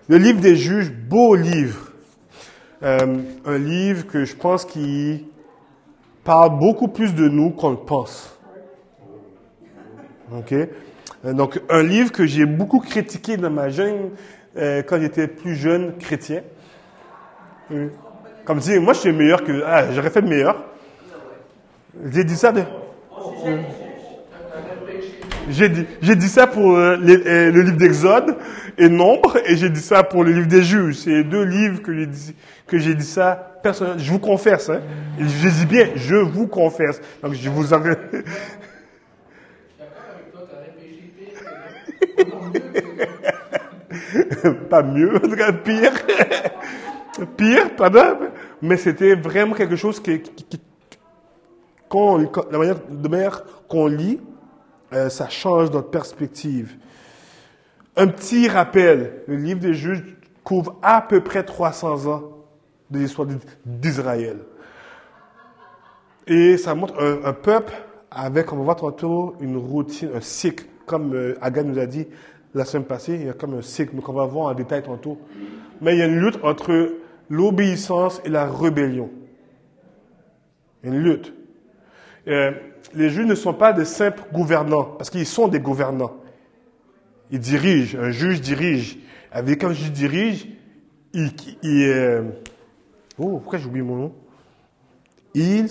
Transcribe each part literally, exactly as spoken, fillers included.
Le livre des juges, beau livre. Euh, un livre que je pense qui parle beaucoup plus de nous qu'on le pense. OK? Donc, un livre que j'ai beaucoup critiqué dans ma jeune, euh, quand j'étais plus jeune chrétien. Euh, comme dire, moi je suis meilleur que... Ah, j'aurais fait meilleur. J'ai dit ça de... Euh, J'ai dit, j'ai dit ça pour euh, les, euh, le livre d'Exode et Nombre, et j'ai dit ça pour le livre des Juges. C'est les deux livres que j'ai dit, que j'ai dit ça personnellement. Je vous confesse, hein. Et je dis bien, je vous confesse. Donc je vous en... D'accord avec toi, t'aurais péché. Pas mieux, en tout cas pire. Pire, pardon. Mais c'était vraiment quelque chose qui, qui, qui qu'on, la manière, de manière qu'on lit, Euh, ça change notre perspective. Un petit rappel, le livre des Juges couvre à peu près trois cents ans de l'histoire d'Israël. Et ça montre un, un peuple avec, on va voir tantôt, une routine, un cycle, comme euh, Agan nous a dit la semaine passée, il y a comme un cycle, mais qu'on va voir en détail tantôt. Mais il y a une lutte entre l'obéissance et la rébellion. Une lutte. Euh, les juges ne sont pas de simples gouvernants, parce qu'ils sont des gouvernants. Ils dirigent, un juge dirige. Avec un juge dirige, il... il euh... Oh, pourquoi j'ai oublié mon nom? Ils...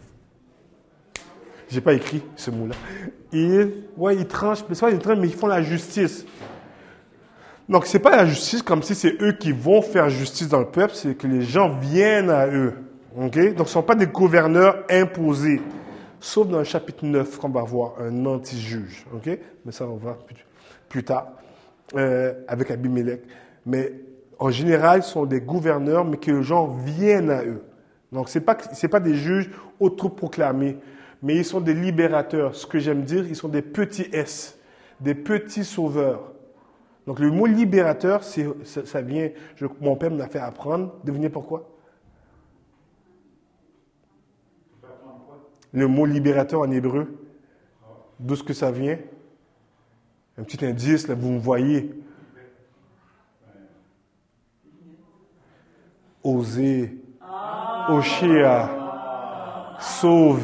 J'ai pas écrit ce mot-là. Ils... Ouais, ils tranchent, mais, ils tranchent, mais ils font la justice. Donc, c'est pas la justice comme si c'est eux qui vont faire justice dans le peuple, c'est que les gens viennent à eux. Okay? Donc, ce ne sont pas des gouverneurs imposés. Sauf dans le chapitre neuf, qu'on va voir un anti-juge. Okay? Mais ça, on va voir plus, plus tard, euh, avec Abimelech. Mais en général, ce sont des gouverneurs, mais que les gens viennent à eux. Donc, ce n'est pas, c'est pas des juges autoproclamés, mais ils sont des libérateurs. Ce que j'aime dire, ils sont des petits S, des petits sauveurs. Donc, le mot libérateur, c'est, ça, ça vient, je, mon père me l'a fait apprendre. Devinez pourquoi? Le mot libérateur en hébreu, d'où est-ce que ça vient? Un petit indice, là, vous me voyez. Oser, Oshéa, sauve.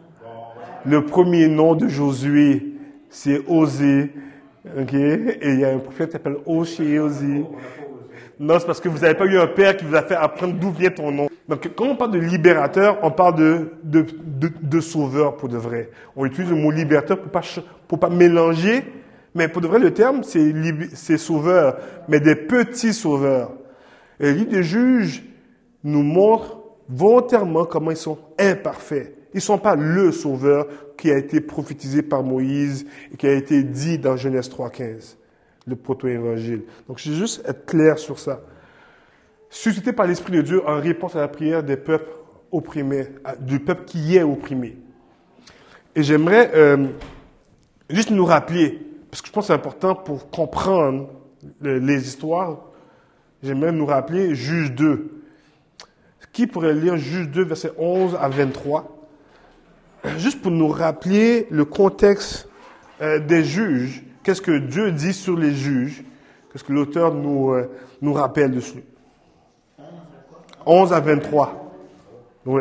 Le premier nom de Josué, c'est Osée. OK? Et il y a un prophète qui s'appelle Oshé Osée. Non, c'est parce que vous n'avez pas eu un père qui vous a fait apprendre d'où vient ton nom. Donc, quand on parle de libérateur, on parle de, de, de, de sauveur pour de vrai. On utilise le mot libérateur pour pas, pour pas mélanger, mais pour de vrai, le terme, c'est, c'est sauveur, mais des petits sauveurs. Et le livre des Juges nous montre volontairement comment ils sont imparfaits. Ils ne sont pas le sauveur qui a été prophétisé par Moïse et qui a été dit dans Genèse trois quinze, le proto-évangile. Donc, je vais juste être clair sur ça. Suscité par l'Esprit de Dieu en réponse à la prière des peuples opprimés, du peuple qui est opprimé. Et j'aimerais euh, juste nous rappeler, parce que je pense que c'est important pour comprendre le, les histoires, j'aimerais nous rappeler Juge deux. Qui pourrait lire Juge deux, versets onze à vingt-trois? Juste pour nous rappeler le contexte euh, des juges. Qu'est-ce que Dieu dit sur les juges? Qu'est-ce que l'auteur nous, euh, nous rappelle dessus? onze à vingt-trois. Oui.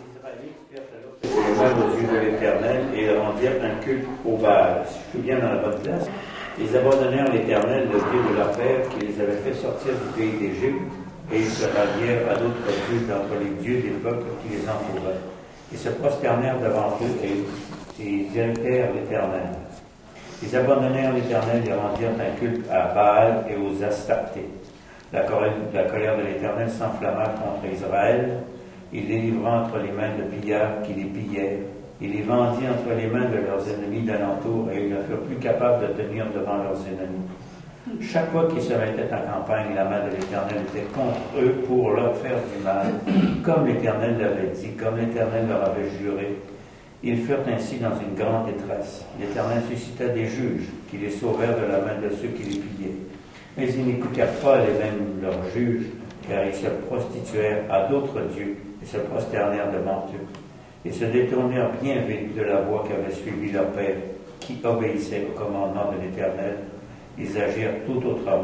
Les Israélites aux yeux de l'Éternel et rendirent un culte au Baal. Si je suis bien dans la bonne place. Ils abandonnèrent l'Éternel, le Dieu de leur père, qui les avait fait sortir du pays d'Égypte, et ils se rallièrent à d'autres dieux d'entre les dieux des peuples qui les entouraient. Ils se prosternèrent devant eux et, et ils irritèrent l'Éternel. Ils abandonnèrent l'Éternel et rendirent un culte à Baal et aux Astartés. La colère, la colère de l'Éternel s'enflamma contre Israël. Il les livra entre les mains de pillards qui les pillaient. Il les vendit entre les mains de leurs ennemis d'alentour et ils ne furent plus capables de tenir devant leurs ennemis. Chaque fois qu'ils se mettaient en campagne, la main de l'Éternel était contre eux pour leur faire du mal, comme l'Éternel l'avait dit, comme l'Éternel leur avait juré. Ils furent ainsi dans une grande détresse. L'Éternel suscita des juges qui les sauvèrent de la main de ceux qui les pillaient. Mais ils n'écoutèrent pas les mêmes leurs juges, car ils se prostituèrent à d'autres dieux et se prosternèrent devant eux. Ils se détournèrent bien vite de la voie qu'avait suivi leur père, qui obéissait au commandement de l'Éternel. Ils agirent tout autrement.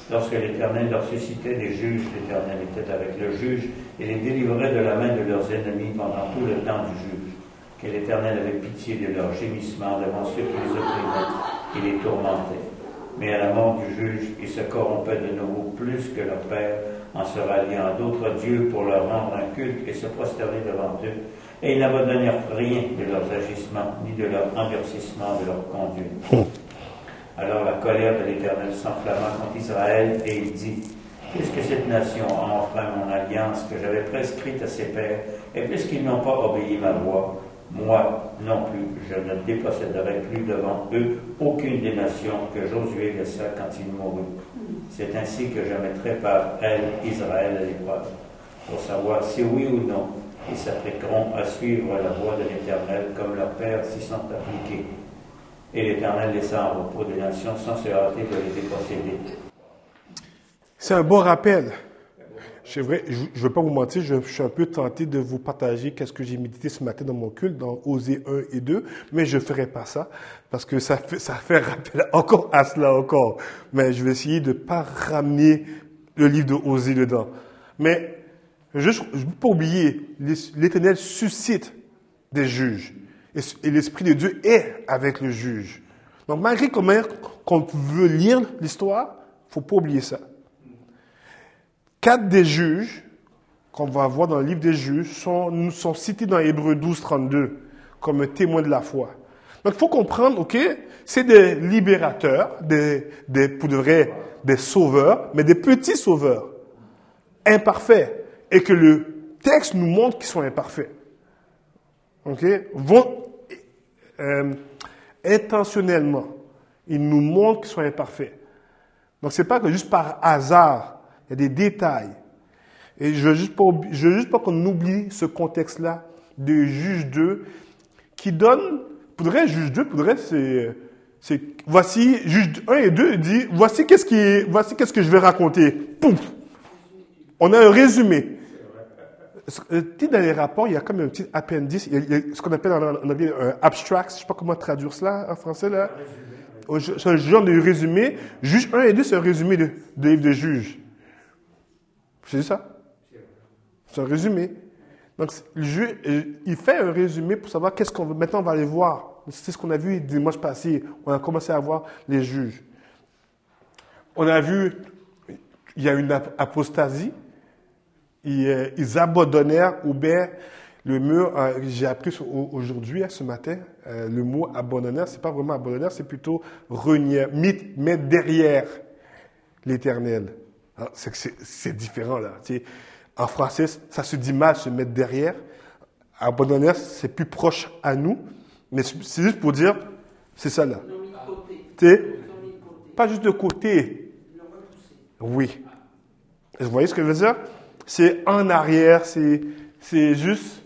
lorsque l'Éternel leur suscitait des juges, l'Éternel était avec le juge et les délivrait de la main de leurs ennemis pendant tout le temps du juge. Que l'Éternel avait pitié de leurs gémissements devant ceux qui les opprimaient et les tourmentaient. Mais à la mort du juge, ils se corrompaient de nouveau plus que leur père en se ralliant à d'autres dieux pour leur rendre un culte et se prosterner devant eux. Et ils n'abandonnèrent rien de leurs agissements, ni de leur endurcissement de leur conduite. Alors la colère de l'Éternel s'enflamma contre Israël, et il dit, puisque cette nation a enfreint mon alliance que j'avais prescrite à ses pères, et puisqu'ils n'ont pas obéi ma voix, moi non plus, je ne déposséderai plus devant eux aucune des nations que Josué laissa quand il mourut. C'est ainsi que je mettrai par elle Israël à l'épreuve, pour savoir si oui ou non ils s'appliqueront à suivre la voie de l'Éternel comme leurs pères s'y sont appliqués. Et l'Éternel laissa en repos des nations sans se hâter de les déposséder. C'est un bon rappel. C'est vrai, je ne vais pas vous mentir, je, je suis un peu tenté de vous partager qu'est-ce que j'ai médité ce matin dans mon culte, dans Osée un et deux, mais je ne ferai pas ça, parce que ça fait, ça fait rappel encore à cela encore. Mais je vais essayer de ne pas ramener le livre de Osée dedans. Mais, juste, je ne veux pas oublier, l'Éternel suscite des juges. Et, et l'Esprit de Dieu est avec le juge. Donc, malgré comment qu'on veut lire l'histoire, il ne faut pas oublier ça. Quatre des juges qu'on va voir dans le livre des juges sont, sont cités dans Hébreux douze, trente-deux comme témoins de la foi. Donc, il faut comprendre, OK, c'est des libérateurs, des, des, pour de vrai, des sauveurs, mais des petits sauveurs, imparfaits, et que le texte nous montre qu'ils sont imparfaits. OK? Vont, euh, intentionnellement, ils nous montrent qu'ils sont imparfaits. Donc, c'est pas que juste par hasard. Il y a des détails. Et je ne veux juste pas, je veux juste pas qu'on oublie ce contexte-là de Juge deux qui donne, pourrait, Juge deux, pourrait, c'est, c'est, voici, Juge un et deux dit, voici qu'est-ce qui, voici qu'est-ce que je vais raconter. Pouf! On a un résumé. Tu dans les rapports, il y a comme un petit appendice, il y a, il y a ce qu'on appelle en anglais un abstract, je ne sais pas comment traduire cela en français, là. C'est un genre de résumé. Juge un et deux, c'est un résumé de, de livre de Juge. C'est ça? C'est un résumé. Donc, le juge, il fait un résumé pour savoir qu'est-ce qu'on veut. Maintenant, on va aller voir. C'est ce qu'on a vu dimanche passé. On a commencé à voir les juges. On a vu, il y a une apostasie. Ils, ils abandonnèrent ou bien le mot, j'ai appris aujourd'hui, ce matin, le mot abandonnèrent, c'est pas vraiment abandonnèrent, c'est plutôt renier, mettre derrière l'Éternel. Alors, c'est, c'est, c'est différent, là. Tu sais, en français, ça se dit mal, se mettre derrière. Abandonner, c'est plus proche à nous. Mais c'est juste pour dire, c'est ça, là. Tu sais, pas juste de côté. Oui. Vous voyez ce que je veux dire? C'est en arrière, c'est, c'est juste,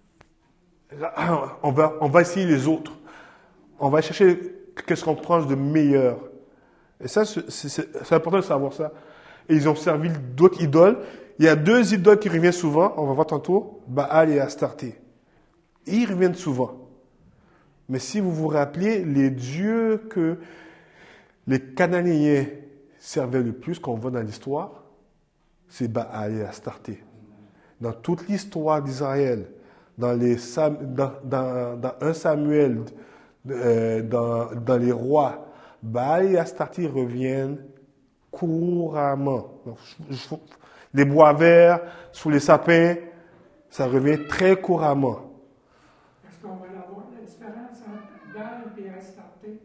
on va, on va essayer les autres. On va chercher qu'est-ce qu'on prend de meilleur. Et ça, c'est, c'est, c'est important de savoir ça. Et ils ont servi d'autres idoles. Il y a deux idoles qui reviennent souvent, on va voir tantôt, Baal et Astarté. Et ils reviennent souvent. Mais si vous vous rappelez, les dieux que les Cananéens servaient le plus, qu'on voit dans l'histoire, c'est Baal et Astarté. Dans toute l'histoire d'Israël, dans, les, dans, dans, dans un Samuel, euh, dans, dans les rois, Baal et Astarté reviennent couramment. Donc, je, je, les bois verts, sous les sapins, ça revient très couramment. Est-ce qu'on va avoir la différence entre Baal et Astarté?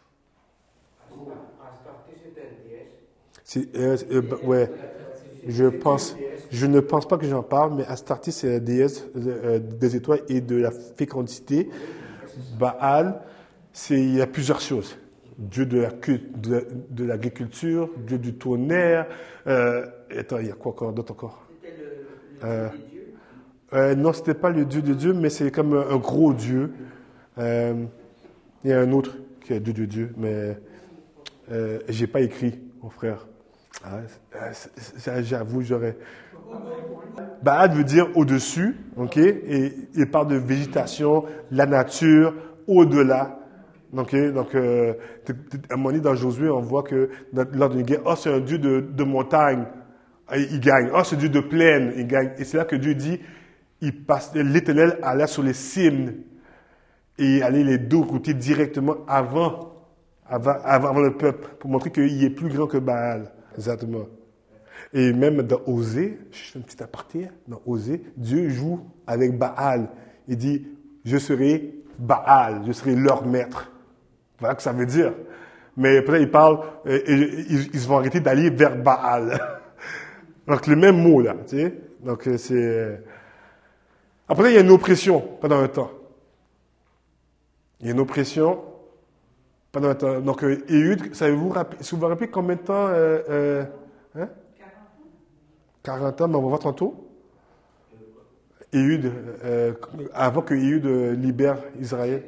Astarté, c'est une déesse. C'est, euh, euh, ouais, je pense, je ne pense pas que j'en parle, mais Astarté, c'est la déesse euh, des étoiles et de la fécondité. Baal, c'est, il y a plusieurs choses. Dieu de, la, de, de l'agriculture, Dieu du tonnerre. Euh, attends, il y a quoi encore, d'autre encore? C'était le, le euh, Dieu des dieux? Euh, non, c'était pas le Dieu de Dieu, mais c'est comme un, un gros Dieu. Euh, il y a un autre qui est Dieu de Dieu, mais euh, j'ai pas écrit, mon frère. Ah, c'est, c'est, j'avoue, j'aurais. Baal veut dire au-dessus, ok? Et il parle de végétation, la nature, au-delà. Donc, donc euh, à un moment donné, dans Josué, on voit que lors d'une guerre, oh, c'est un Dieu de, de montagne, il gagne. Oh, c'est un Dieu de plaine, il gagne. Et c'est là que Dieu dit, il passe, l'Éternel allait sur les cimes et allait les dérouter directement avant, avant, avant le peuple, pour montrer qu'il est plus grand que Baal. Exactement. Et même dans Osée, je fais un petit aparté, dans Osée, Dieu joue avec Baal. Il dit, je serai Baal, je serai leur maître. Voilà ce que ça veut dire. Mais peut-être il parle, et, et, ils, ils vont arrêter d'aller vers Baal. Donc le même mot là, tu sais. Donc c'est. Après il y a une oppression pendant un temps. Il y a une oppression pendant un temps. Donc Éhud, savez-vous si vous vous rappelez combien de temps euh, euh, hein? quarante ans, mais on va voir tantôt. Éhud, euh, avant que Éhud euh, libère Israël.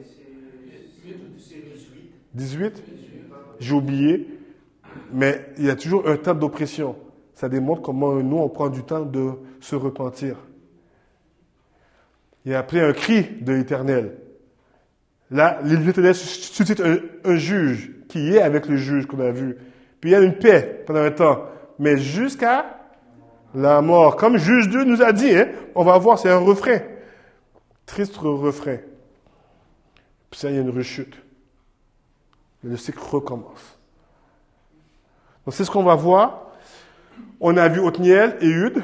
dix-huit J'ai oublié. Mais il y a toujours un temps d'oppression. Ça démontre comment nous, on prend du temps de se repentir. Il y a après un cri de l'Éternel. Là, l'Éternel suscite un, un juge qui est avec le juge qu'on a vu. Puis il y a une paix pendant un temps. Mais jusqu'à la mort. Comme juge Dieu nous a dit, hein, on va voir, c'est un refrain. Triste refrain. Puis ça, il y a une rechute. Le cycle recommence. Donc c'est ce qu'on va voir. On a vu Othniel et Éhud.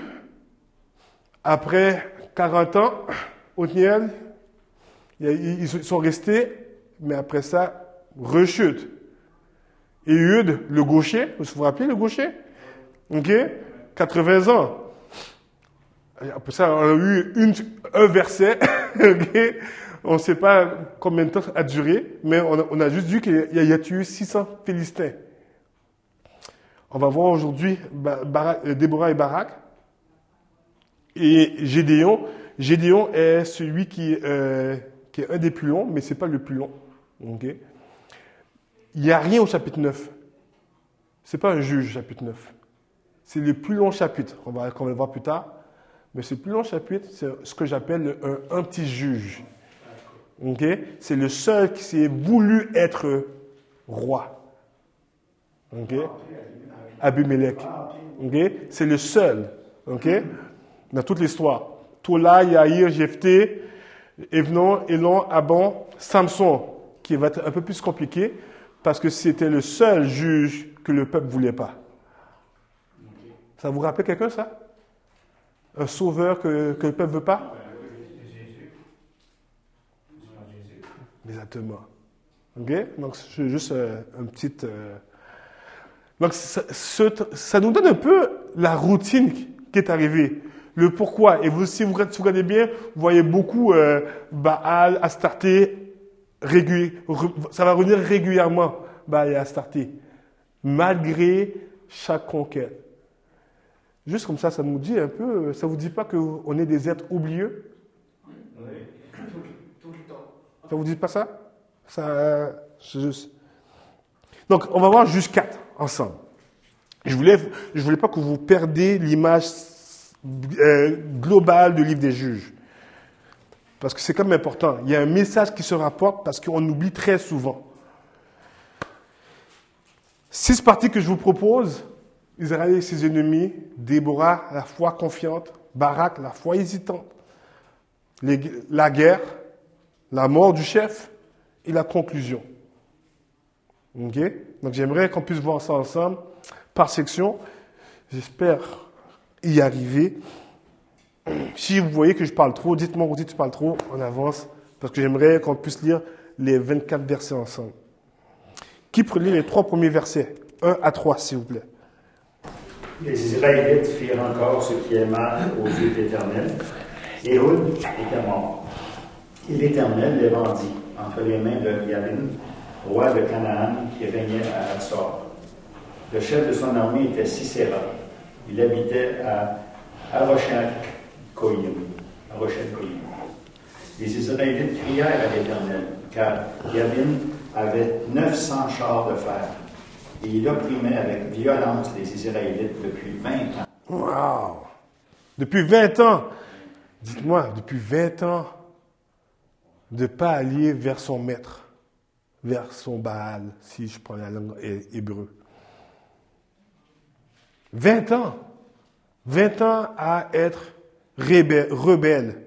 Après quarante ans, Othniel, ils sont restés, mais après ça, rechute. Éhud, le gaucher, vous vous rappelez le gaucher? Ok? quatre-vingts ans. Après ça, on a eu une, un verset. Okay? On ne sait pas combien de temps ça a duré, mais on a, on a juste vu qu'il y a, il y a tué six cents Philistins. On va voir aujourd'hui Barak, Déborah et Barak. Et Gédéon. Gédéon est celui qui, euh, qui est un des plus longs, mais ce n'est pas le plus long. Okay? Il n'y a rien au chapitre neuf. Ce n'est pas un juge, chapitre neuf. C'est le plus long chapitre, on va, on va le voir plus tard. Mais ce plus long chapitre, c'est ce que j'appelle un, un petit juge. Okay? C'est le seul qui s'est voulu être roi. Okay? Abimelech. Okay? C'est le seul. Okay? Dans toute l'histoire. Tola, Yaïr, Jephthé, Évenon, Élon, Abon, Samson, qui va être un peu plus compliqué parce que c'était le seul juge que le peuple ne voulait pas. Ça vous rappelle quelqu'un, ça? Un sauveur que, que le peuple ne veut pas? Exactement. OK? Donc, c'est juste euh, un petit... Euh... Donc, ça, ce, ça nous donne un peu la routine qui est arrivée. Le pourquoi. Et vous, si vous, si vous regardez bien, vous voyez beaucoup euh, Baal, Astarté, régulier, ça va revenir régulièrement, Baal et Astarté, malgré chaque conquête. Juste comme ça, ça nous dit un peu, ça vous dit pas qu'on est des êtres oublieux? Oui, tout, tout le temps. Ça vous dit pas ça? Ça, c'est juste. Donc, on va voir juste quatre ensemble. Je voulais, je voulais pas que vous perdiez l'image euh, globale du livre des Juges. Parce que c'est quand même important. Il y a un message qui se rapporte parce qu'on oublie très souvent. Six parties que je vous propose. Israël et ses ennemis, Déborah, la foi confiante, Barak, la foi hésitante, les, la guerre, la mort du chef et la conclusion. Ok? Donc j'aimerais qu'on puisse voir ça ensemble, par section. J'espère y arriver. Si vous voyez que je parle trop, dites-moi, dites que je parle trop, on avance, parce que j'aimerais qu'on puisse lire les vingt-quatre versets ensemble. Qui peut lire les trois premiers versets? un à trois, s'il vous plaît. Les Israélites firent encore ce qui est mal aux yeux de l'Éternel. Éhud était mort. Et l'Éternel les vendit entre les mains de Yabin, roi de Canaan, qui régnait à Hatzor. Le chef de son armée était Sisera. Il habitait à Aroshet-Goyim. Aroshet-Goyim. Les Israélites crièrent à l'Éternel, car Yabin avait neuf cents chars de fer. Et il opprimait avec violence les Israélites depuis vingt ans. Wow! Depuis vingt ans! Dites-moi, depuis vingt ans, de ne pas aller vers son maître. vers son Baal, si je prends la langue hébreu. vingt ans. vingt ans à être rebelle. rebelle.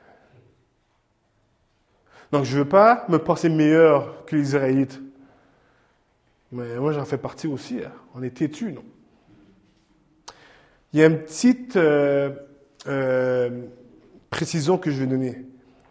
Donc, je ne veux pas me penser meilleur que les Israélites. Mais moi, j'en fais partie aussi. Hein. On est têtus, non? Il y a une petite euh, euh, précision que je vais donner.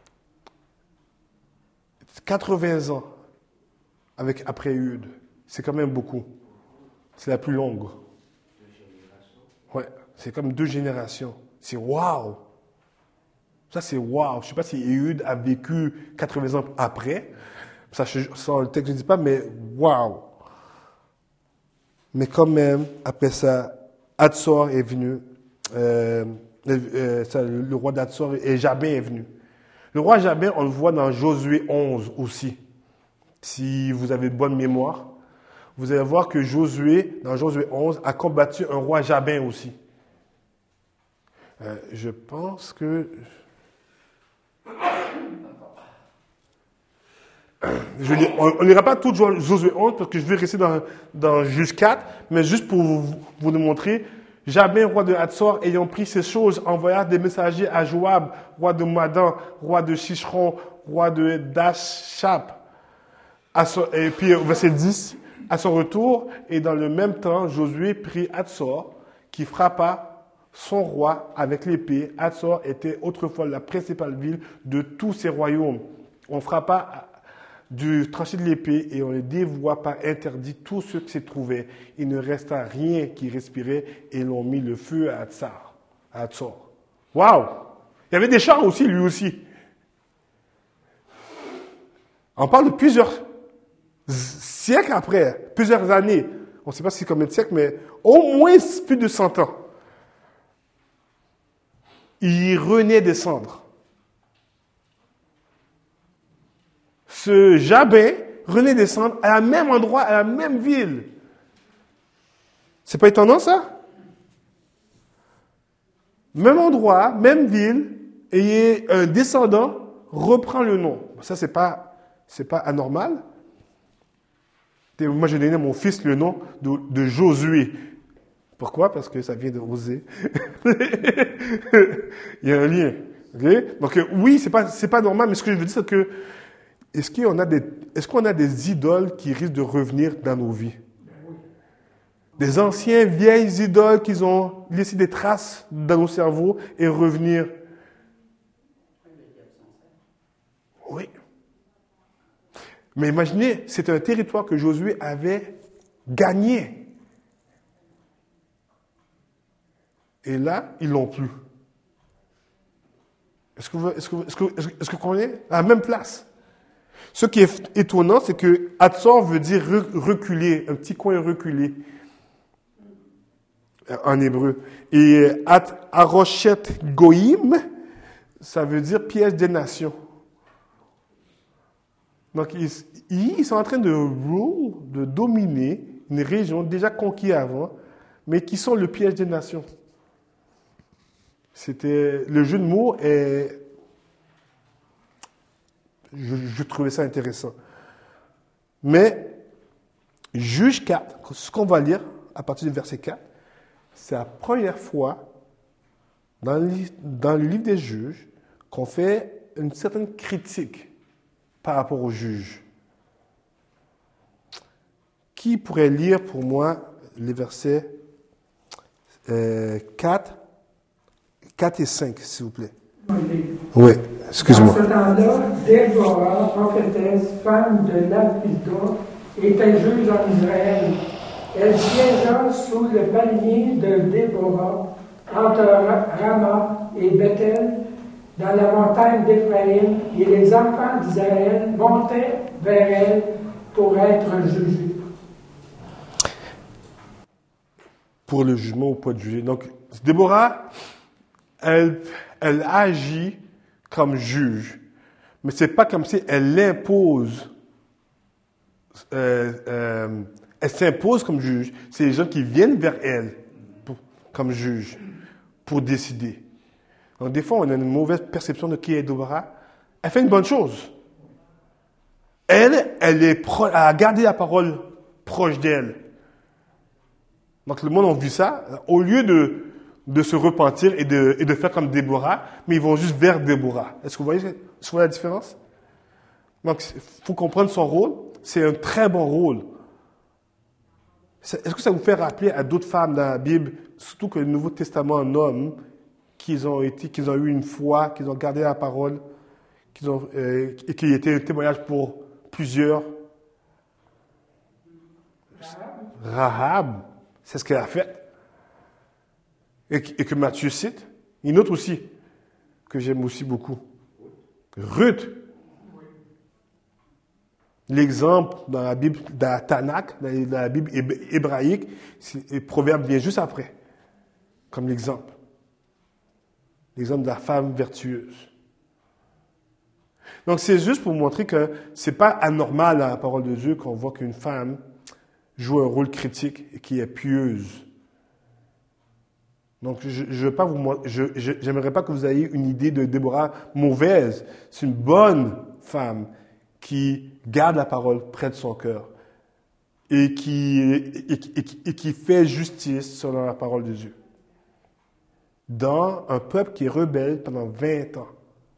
quatre-vingts ans avec après Ehud, c'est quand même beaucoup. C'est la plus longue. Ouais, c'est comme deux générations. C'est waouh! Ça, c'est waouh! Je ne sais pas si Ehud a vécu quatre-vingts ans après. Ça, ça le texte ne dit pas, mais waouh! Mais quand même, après ça, Hatzor est venu. Euh, euh, ça, le roi d'Hatzor et Jabin est venu. Le roi Jabin, on le voit dans Josué onze aussi. Si vous avez bonne mémoire, vous allez voir que Josué, dans Josué onze, a combattu un roi Jabin aussi. Euh, je pense que... Je lis, on n'ira pas tout Josué onze parce que je vais rester dans, dans Juge quatre, mais juste pour vous, vous démontrer, Jabin, roi de Hatzor, ayant pris ces choses, envoya des messagers à Joab, roi de Madan, roi de Chichron, roi de Dashap. Et puis, verset dix, à son retour, et dans le même temps, Josué prit Hatzor, qui frappa son roi avec l'épée. Hatzor était autrefois la principale ville de tous ses royaumes. On frappa du tranché de l'épée et on les dévoua par interdit tout ce qui s'y trouvait. Il ne resta rien qui respirait et l'on mit le feu à Hatzor. À Hatzor. Waouh! Il y avait des chars aussi, lui aussi. On parle de plusieurs siècles après, plusieurs années. On ne sait pas si c'est combien de siècles, mais au moins plus de cent ans. Il renaît des cendres. Ce Jabin renaît des cendres à la même endroit, à la même ville. C'est pas étonnant, ça? Même endroit, même ville, et un descendant reprend le nom. Ça, c'est pas, c'est pas anormal. Moi, j'ai donné à mon fils le nom de, de Josué. Pourquoi? Parce que ça vient de Osée. Il y a un lien. Okay? Donc, oui, c'est pas, c'est pas normal, mais ce que je veux dire, c'est que Est-ce qu'on a des, est-ce qu'on a des idoles qui risquent de revenir dans nos vies? Des anciennes vieilles idoles qui ont laissé des traces dans nos cerveaux et revenir? Oui. Mais imaginez, c'est un territoire que Josué avait gagné. Et là, ils l'ont plus. Est-ce que vous, est-ce que, est-ce que, est-ce que, est-ce que vous comprenez? À la même place. Ce qui est étonnant, c'est que Hatzor veut dire reculer, un petit coin reculé en hébreu. Et Haroshet Goïm, ça veut dire piège des nations. Donc, ils, ils sont en train de rule, de dominer une région déjà conquise avant, mais qui sont le piège des nations. C'était, le jeu de mots est... Je, je trouvais ça intéressant. Mais, Juge quatre, ce qu'on va lire à partir du verset quatre, c'est la première fois dans le, dans le livre des Juges qu'on fait une certaine critique par rapport aux juges. Qui pourrait lire pour moi les versets euh, quatre, quatre et cinq, s'il vous plaît? Oui. Excuse-moi. En ce temps-là, Déborah, prophétesse, femme de Lapida, était juge en Israël. Elle siégea sous le palmier de Déborah, entre Rama et Bethel, dans la montagne d'Éphraïm, et les enfants d'Israël montaient vers elle pour être jugés. Pour le jugement ou pour être jugé. Donc, Déborah, elle, elle agit comme juge. Mais c'est pas comme si elle l'impose. Euh, euh, elle s'impose comme juge. C'est les gens qui viennent vers elle pour, comme juge pour décider. Donc des fois, on a une mauvaise perception de qui est Déborah. Elle fait une bonne chose. Elle, elle, est pro- elle a gardé la parole proche d'elle. Donc, le monde a vu ça. Au lieu de, de se repentir et de, et de faire comme Déborah, mais ils vont juste vers Déborah. Est-ce que vous voyez, est-ce que vous voyez la différence? Donc, il faut comprendre son rôle. C'est un très bon rôle. Est-ce que ça vous fait rappeler à d'autres femmes dans la Bible, surtout que le Nouveau Testament nomme, qu'ils ont été, qu'ils ont eu une foi, qu'ils ont gardé la parole, qu'ils ont, euh, et qu'il était un témoignage pour plusieurs? Rahab, c'est ce qu'elle a fait. Et, et que Matthieu cite. Une autre aussi, que j'aime aussi beaucoup. Ruth. L'exemple dans la Bible, dans la Tanakh, dans la Bible hébraïque, le proverbe vient juste après, comme l'exemple. L'exemple de la femme vertueuse. Donc, c'est juste pour montrer que c'est pas anormal dans la parole de Dieu qu'on voit qu'une femme joue un rôle critique et qui est pieuse. Donc, je ne veux pas vous, je, je, j'aimerais pas que vous ayez une idée de Déborah mauvaise. C'est une bonne femme qui garde la parole près de son cœur et qui, et, et, et qui fait justice selon la parole de Dieu. Dans un peuple qui est rebelle pendant vingt ans.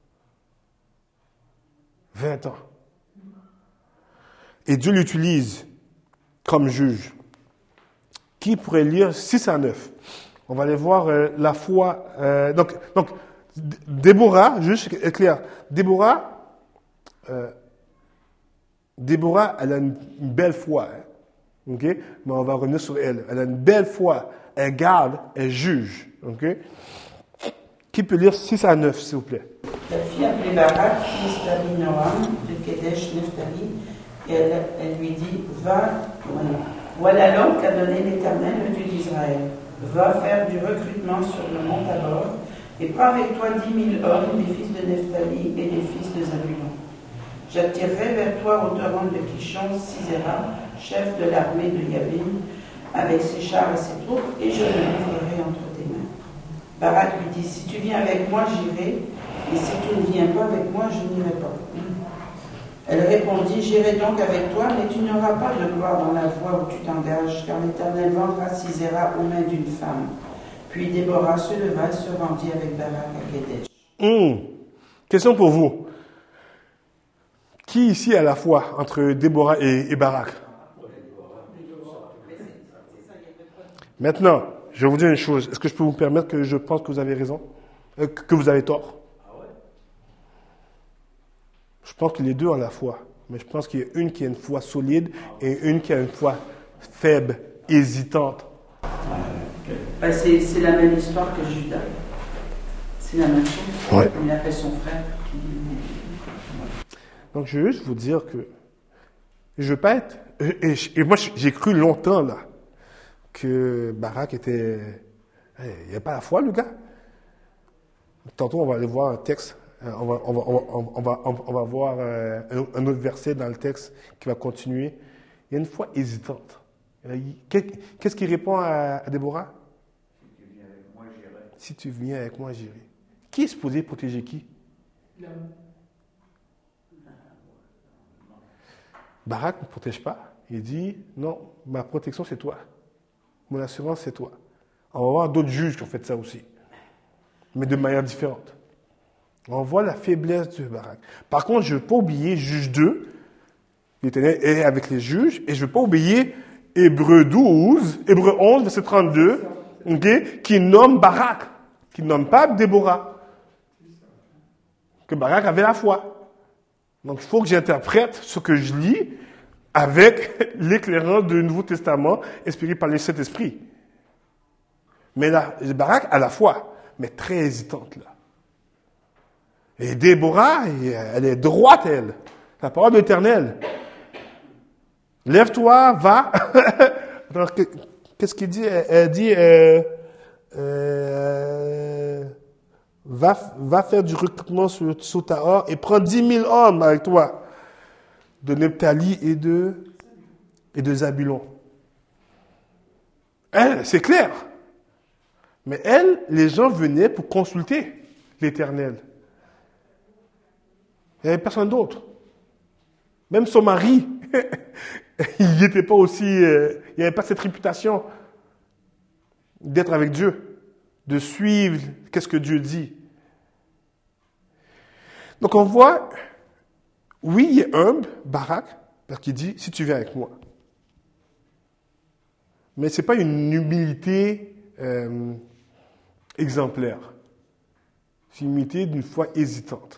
vingt ans. Et Dieu l'utilise comme juge. Qui pourrait lire six à neuf? On va aller voir euh, la foi. Euh, donc, donc, Déborah, juste est clair. Déborah, euh, Déborah, elle a une, une belle foi. Hein, okay? Mais on va revenir sur elle. Elle a une belle foi. Elle garde, elle juge. Okay? Qui peut lire six à neuf, s'il vous plaît? La fille appelée Barak, fils d'Abinoam, de Kedesh, Nephtali, et elle, elle lui dit, va, voilà l'homme qu'a donné l'Éternel, le Dieu d'Israël. Va faire du recrutement sur le mont Tabor, et prends avec toi dix mille hommes, des fils de Nephtali et des fils de Zabulon. J'attirerai vers toi au torrent de Kishon, Sisera, chef de l'armée de Yabin, avec ses chars et ses troupes, et je le livrerai entre tes mains. Barak lui dit, si tu viens avec moi, j'irai, et si tu ne viens pas avec moi, je n'irai pas. Elle répondit, j'irai donc avec toi, mais tu n'auras pas de gloire dans la voie où tu t'engages, car l'Éternel vendra Sisera aux mains d'une femme. Puis Déborah se leva et se rendit avec Barak à Kedesh. Mmh. Question pour vous. Qui ici a la foi entre Déborah et, et Barak? Maintenant, je vais vous dire une chose. Est-ce que je peux vous permettre que je pense que vous avez raison? Euh, que vous avez tort? Je pense que les deux ont la foi. Mais je pense qu'il y a une qui a une foi solide et une qui a une foi faible, hésitante. Ben, c'est, c'est la même histoire que Judas. C'est la même chose. Ouais. Il a fait son frère. Donc, je veux juste vous dire que je veux pas être... Et, et, et moi, j'ai cru longtemps, là, que Barak était... Il n'y a pas la foi, le gars. Tantôt, on va aller voir un texte. On va, on va, on va, on va, on va voir un, un autre verset dans le texte qui va continuer. Il y a une foi hésitante. Qu'est-ce qu'il répond à, à Déborah? Si tu viens avec moi, j'irai. Si tu viens avec moi, j'irai. Qui est supposé protéger qui? L'homme. Barak ne protège pas. Il dit, non, ma protection, c'est toi. Mon assurance, c'est toi. On va voir d'autres juges qui ont fait ça aussi. Mais de manière différente. On voit la faiblesse de Barak. Par contre, je ne veux pas oublier Juge deux, l'Éternel est avec les juges, et je ne veux pas oublier Hébreux douze, Hébreux onze, verset trente-deux, okay, qui nomme Barak, qui ne nomme pas Déborah. Que Barak avait la foi. Donc, il faut que j'interprète ce que je lis avec l'éclairance du Nouveau Testament, inspiré par le Saint-Esprit. Mais là, Barak a la foi, mais très hésitante, là. Et Déborah, elle est droite, elle. La parole de l'Éternel. Lève-toi, va. Alors, qu'est-ce qu'il dit? Elle dit, euh, euh, va, va faire du recrutement sur, sur Tahor et prends dix mille hommes avec toi. De Nephtali et de, et de Zabulon. Elle, c'est clair. Mais elle, les gens venaient pour consulter l'Éternel. Il n'y avait personne d'autre. Même son mari, il n'était pas aussi, euh, il n'avait pas cette réputation d'être avec Dieu, de suivre qu'est-ce que Dieu dit. Donc on voit, oui, il est humble, Barak, parce qu'il dit, si tu viens avec moi. Mais ce n'est pas une humilité euh, exemplaire. C'est une humilité d'une foi hésitante.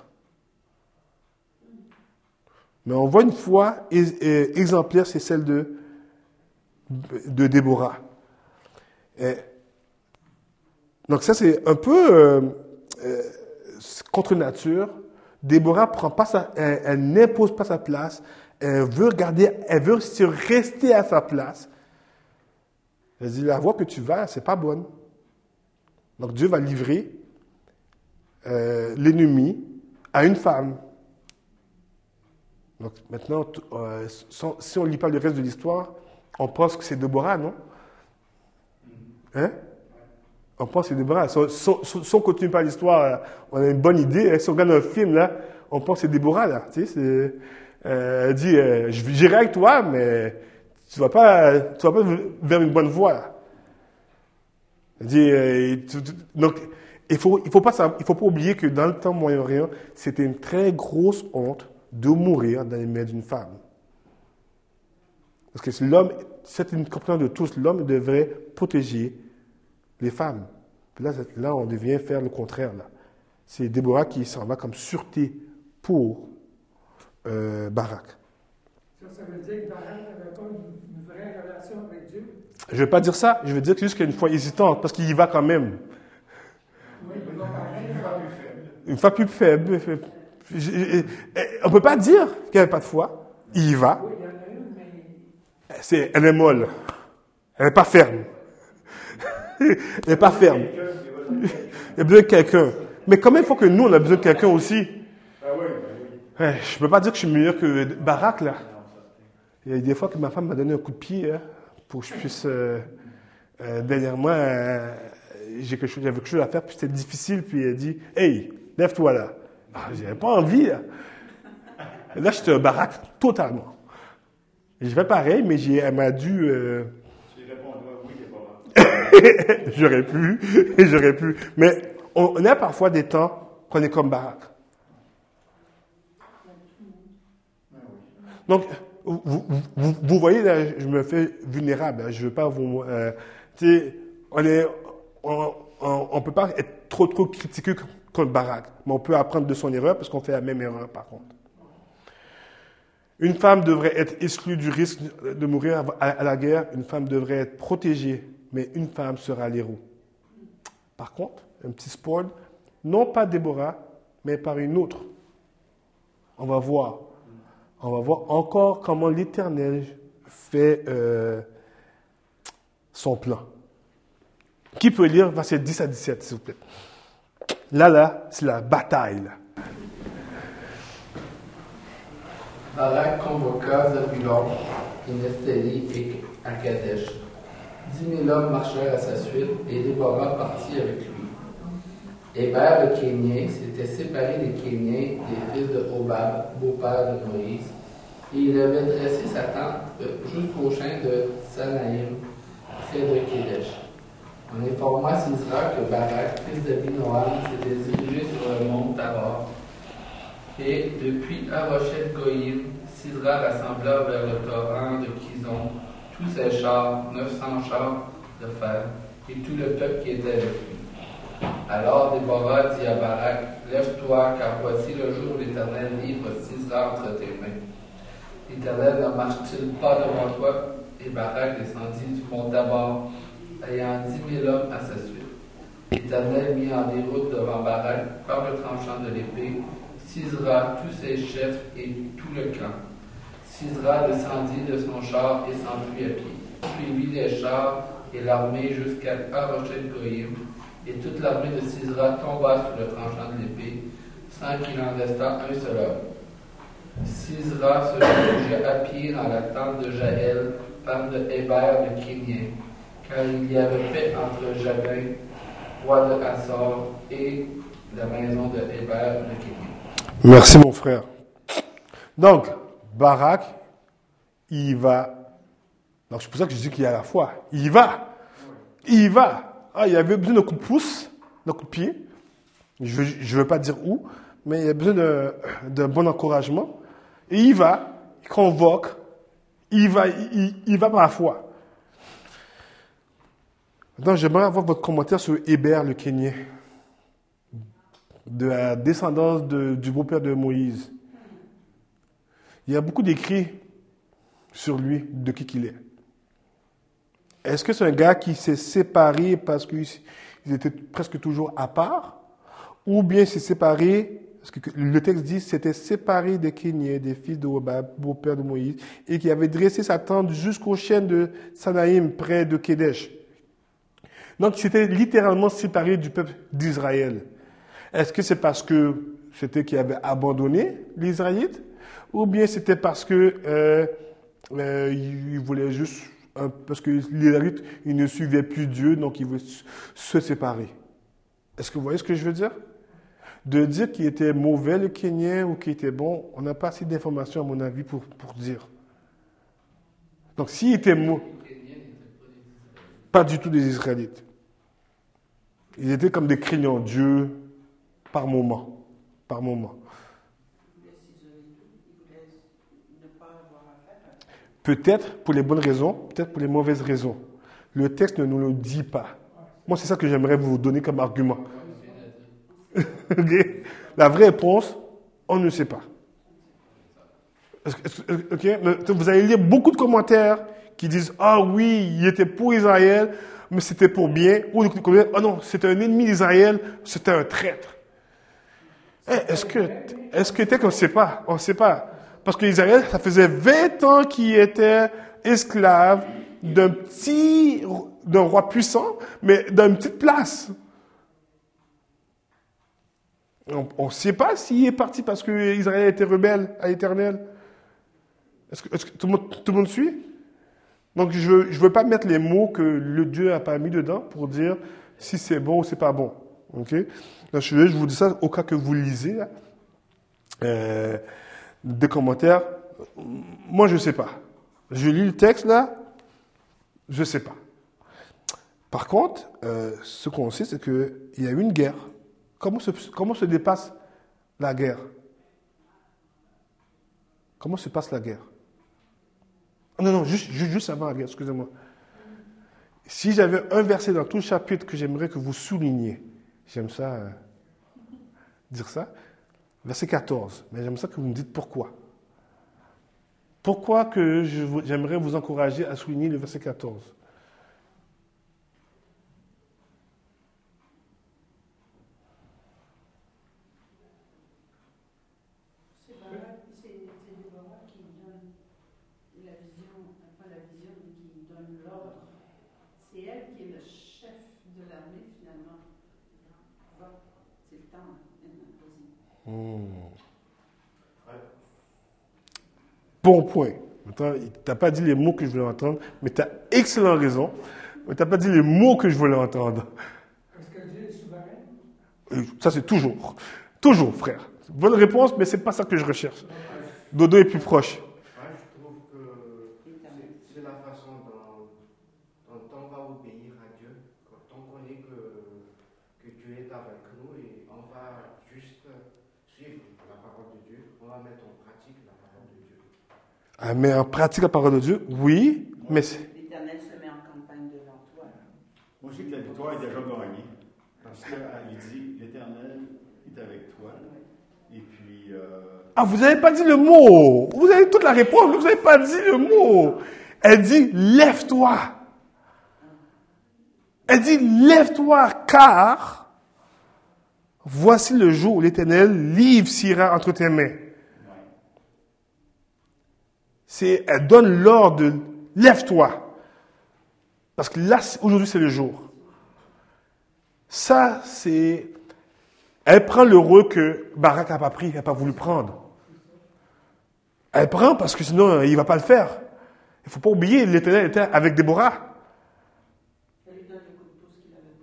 Mais on voit une foi exemplaire, c'est celle de, de Déborah. Et donc ça, c'est un peu euh, euh, contre nature. Déborah prend pas sa, elle, elle n'impose pas sa place. Elle veut garder, elle veut rester à sa place. Elle dit, la voie que tu vas, c'est pas bonne. Donc Dieu va livrer euh, l'ennemi à une femme. Donc maintenant, euh, sans, si on ne lit pas le reste de l'histoire, on pense que c'est Déborah, non? Hein? On pense que c'est Déborah. Si on, si on continue pas l'histoire, on a une bonne idée. Si on regarde un film, là, on pense que c'est Déborah, là. Tu sais, c'est, euh, elle dit, euh, j'irai avec toi, mais tu ne vas pas, tu vas pas vers une bonne voie, là. Elle dit, euh, tu, tu, donc, il faut, il faut pas, il faut pas oublier que dans le temps Moyen-Orient, c'était une très grosse honte de mourir dans les mains d'une femme. Parce que l'homme, c'est une compréhension de tous, l'homme devrait protéger les femmes. Puis là, là, on devient faire le contraire. Là. C'est Déborah qui s'en va comme sûreté pour euh, Barak. Ça, ça veut dire que Barak n'avait pas une vraie relation avec Dieu? Je ne veux pas dire ça. Je veux dire juste qu'il y a une foi hésitante, parce qu'il y va quand même. Oui, il va quand même. Une foi plus faible. Une foi plus faible. On ne peut pas dire qu'il n'y avait pas de foi. Il y va. Oui, il y en a une, mais... C'est, elle est molle. Elle n'est pas ferme. Elle n'est pas ferme. Il y a besoin de quelqu'un. Mais quand même, il faut que nous, on a besoin de quelqu'un aussi. Ah oui, oui. Ouais, je ne peux pas dire que je suis meilleur que Barak, là. Il y a des fois que ma femme m'a donné un coup de pied hein, pour que je puisse... Euh, euh, derrière moi, euh, j'ai quelque chose, j'avais quelque chose à faire, puis c'était difficile. Puis elle dit, « Hey, lève-toi là. » Ah, j'avais pas envie, là. Et là, j'étais un Barak totalement. Et je fais pareil, mais j'ai, elle m'a dû... Euh... J'ai répondu oui, c'est pas mal. J'aurais pu, j'aurais pu. Mais on, on a parfois des temps qu'on est comme Barak. Donc, vous, vous, vous voyez, là, je me fais vulnérable. Hein, je ne veux pas vous... Euh, tu sais, on est... On ne peut pas être trop, trop critiqué contre Barak. Mais on peut apprendre de son erreur parce qu'on fait la même erreur, par contre. Une femme devrait être exclue du risque de mourir à la guerre. Une femme devrait être protégée, mais une femme sera l'héros. Par contre, un petit spoil, non pas Déborah, mais par une autre. On va voir. On va voir encore comment l'Éternel fait euh, son plan. Qui peut lire versets dix à dix-sept, s'il vous plaît? Là, là, c'est la bataille. Là. Barak convoqua Zabulon et Nephtali et à Kadesh. Dix mille hommes marchèrent à sa suite et Déborah partit avec lui. Héber le Kénien s'était séparé des Kéniens, des fils de Hobab, beau-père de Moïse, et il avait dressé sa tente jusqu'au champ de Sanaïm, près de Kédesh. On informa Sisra que Barak, fils d'Abinoam, s'était dirigé sur le mont Tabor. Et depuis Haroshet-Goïm, Sisra rassembla vers le torrent de Kizon tous ses chars, neuf cents chars de fer, et tout le peuple qui était avec lui. Alors Déborah dit à Barak, lève-toi, car voici le jour où l'Éternel livre Sisra entre tes mains. L'Éternel ne marche-t-il pas devant toi? Et Barak descendit du mont Tabor, ayant dix mille hommes à sa suite. L'Éternel mit en déroute devant Barak, par le tranchant de l'épée, Sisra, tous ses chefs et tout le camp. Sisra descendit de son char et s'enfuit à pied. Suivit les chars et l'armée jusqu'à Haroshet-Goïm, et toute l'armée de Sisra tomba sous le tranchant de l'épée, sans qu'il en restât un seul homme. Sisra se réfugia à pied dans la tente de Jaël, femme de Héber le Kénien, car il y avait paix entre Jabin, roi de Hassor, et la maison de Héber le Kénien. Merci mon frère. Donc, Barak, il y va. Donc c'est pour ça que je dis qu'il y a la foi. Il y va. Il y va. Ah, il y avait besoin d'un coup de pouce, d'un coup de pied. Je ne veux pas dire où, mais il y a besoin d'un bon encouragement. Et il va, il convoque, il va, il, il va par la foi. Donc j'aimerais avoir votre commentaire sur Hébert le Kénien, de la descendance de, du beau-père de Moïse. Il y a beaucoup d'écrits sur lui, de qui qu'il est. Est-ce que c'est un gars qui s'est séparé parce qu'ils étaient presque toujours à part? Ou bien s'est séparé, parce que le texte dit, c'était séparé des Kéniens, des fils de Hobab, beau-père de Moïse, et qui avait dressé sa tente jusqu'aux chaînes de Sanaïm, près de Kédesh. Donc, il s'était littéralement séparé du peuple d'Israël. Est-ce que c'est parce que c'était qu'il avait abandonné les Israélites? Ou bien c'était parce que euh, euh, il voulait juste, euh, parce que les Israélites, ils ne suivaient plus Dieu, donc ils voulaient se séparer. Est-ce que vous voyez ce que je veux dire? De dire qu'il était mauvais le Kénien ou qu'il était bon, on n'a pas assez d'informations à mon avis pour, pour dire. Donc s'il était mauvais, pas du tout des Israélites. Ils étaient comme des craignants Dieu par moment, par moment. Peut-être pour les bonnes raisons, peut-être pour les mauvaises raisons. Le texte ne nous le dit pas. Moi, c'est ça que j'aimerais vous donner comme argument. Okay? La vraie réponse, on ne sait pas. Okay? Vous allez lire beaucoup de commentaires qui disent « Ah oui, il était pour Israël, mais c'était pour bien. » Ou « Ah non, c'était un ennemi d'Israël, c'était un traître. » Hey, est-ce que, est-ce que peut-être qu'on ne sait pas? On ne sait pas. Parce que Israël, ça faisait vingt ans qu'il était esclave d'un petit, d'un roi puissant, mais d'une petite place. On ne sait pas s'il est parti parce que Israël était rebelle à l'Éternel. Est-ce que, est-ce que tout, le monde, tout le monde suit? Donc je ne veux, je veux pas mettre les mots que le Dieu n'a pas mis dedans pour dire si c'est bon ou c'est pas bon. Okay? Donc, je, je vous dis ça au cas que vous lisez là, euh, des commentaires. Moi je ne sais pas. Je lis le texte là, je ne sais pas. Par contre, euh, ce qu'on sait, c'est qu'il y a eu une guerre. Comment se, comment se dépasse la guerre? Comment se passe la guerre? Non, non, juste, juste avant la guerre, excusez-moi. Si j'avais un verset dans tout le chapitre que j'aimerais que vous souligniez, j'aime ça, euh, dire ça, verset quatorze, mais j'aime ça que vous me dites pourquoi. Pourquoi que je, j'aimerais vous encourager à souligner le verset quatorze? Hmm. Bon point. Tu n'as pas dit les mots que je voulais entendre, mais tu as excellent raison. Mais tu n'as pas dit les mots que je voulais entendre. Est-ce que Dieu est souverain? Ça, c'est toujours. Toujours, frère. Bonne réponse, mais ce n'est pas ça que je recherche. Dodo est plus proche. Moi, je trouve que c'est la façon dont, dont on va obéir à Dieu. Quand on connaît que, que Dieu est avec nous et on va juste suivre la parole de Dieu, on va mettre en pratique la parole de Dieu. Ah, mais en pratique la parole de Dieu, oui, mais c'est... L'Éternel se met en campagne devant toi. Moi, je sais que la victoire est déjà gagnée. Parce qu'il dit, l'Éternel est avec toi. Et puis... Euh... Ah, vous n'avez pas dit le mot. Vous avez toute la réponse, mais vous n'avez pas dit le mot. Elle dit, lève-toi. Elle dit, lève-toi, car voici le jour où l'Éternel livre Syrah entre tes mains. C'est, elle donne l'ordre de lève-toi. Parce que là, aujourd'hui, c'est le jour. Ça, c'est... Elle prend le rôle que Barak n'a pas pris, elle n'a pas voulu prendre. Elle prend parce que sinon, il ne va pas le faire. Il ne faut pas oublier, l'Éternel était avec Déborah. Elle lui donne le coup de pouce qu'il avait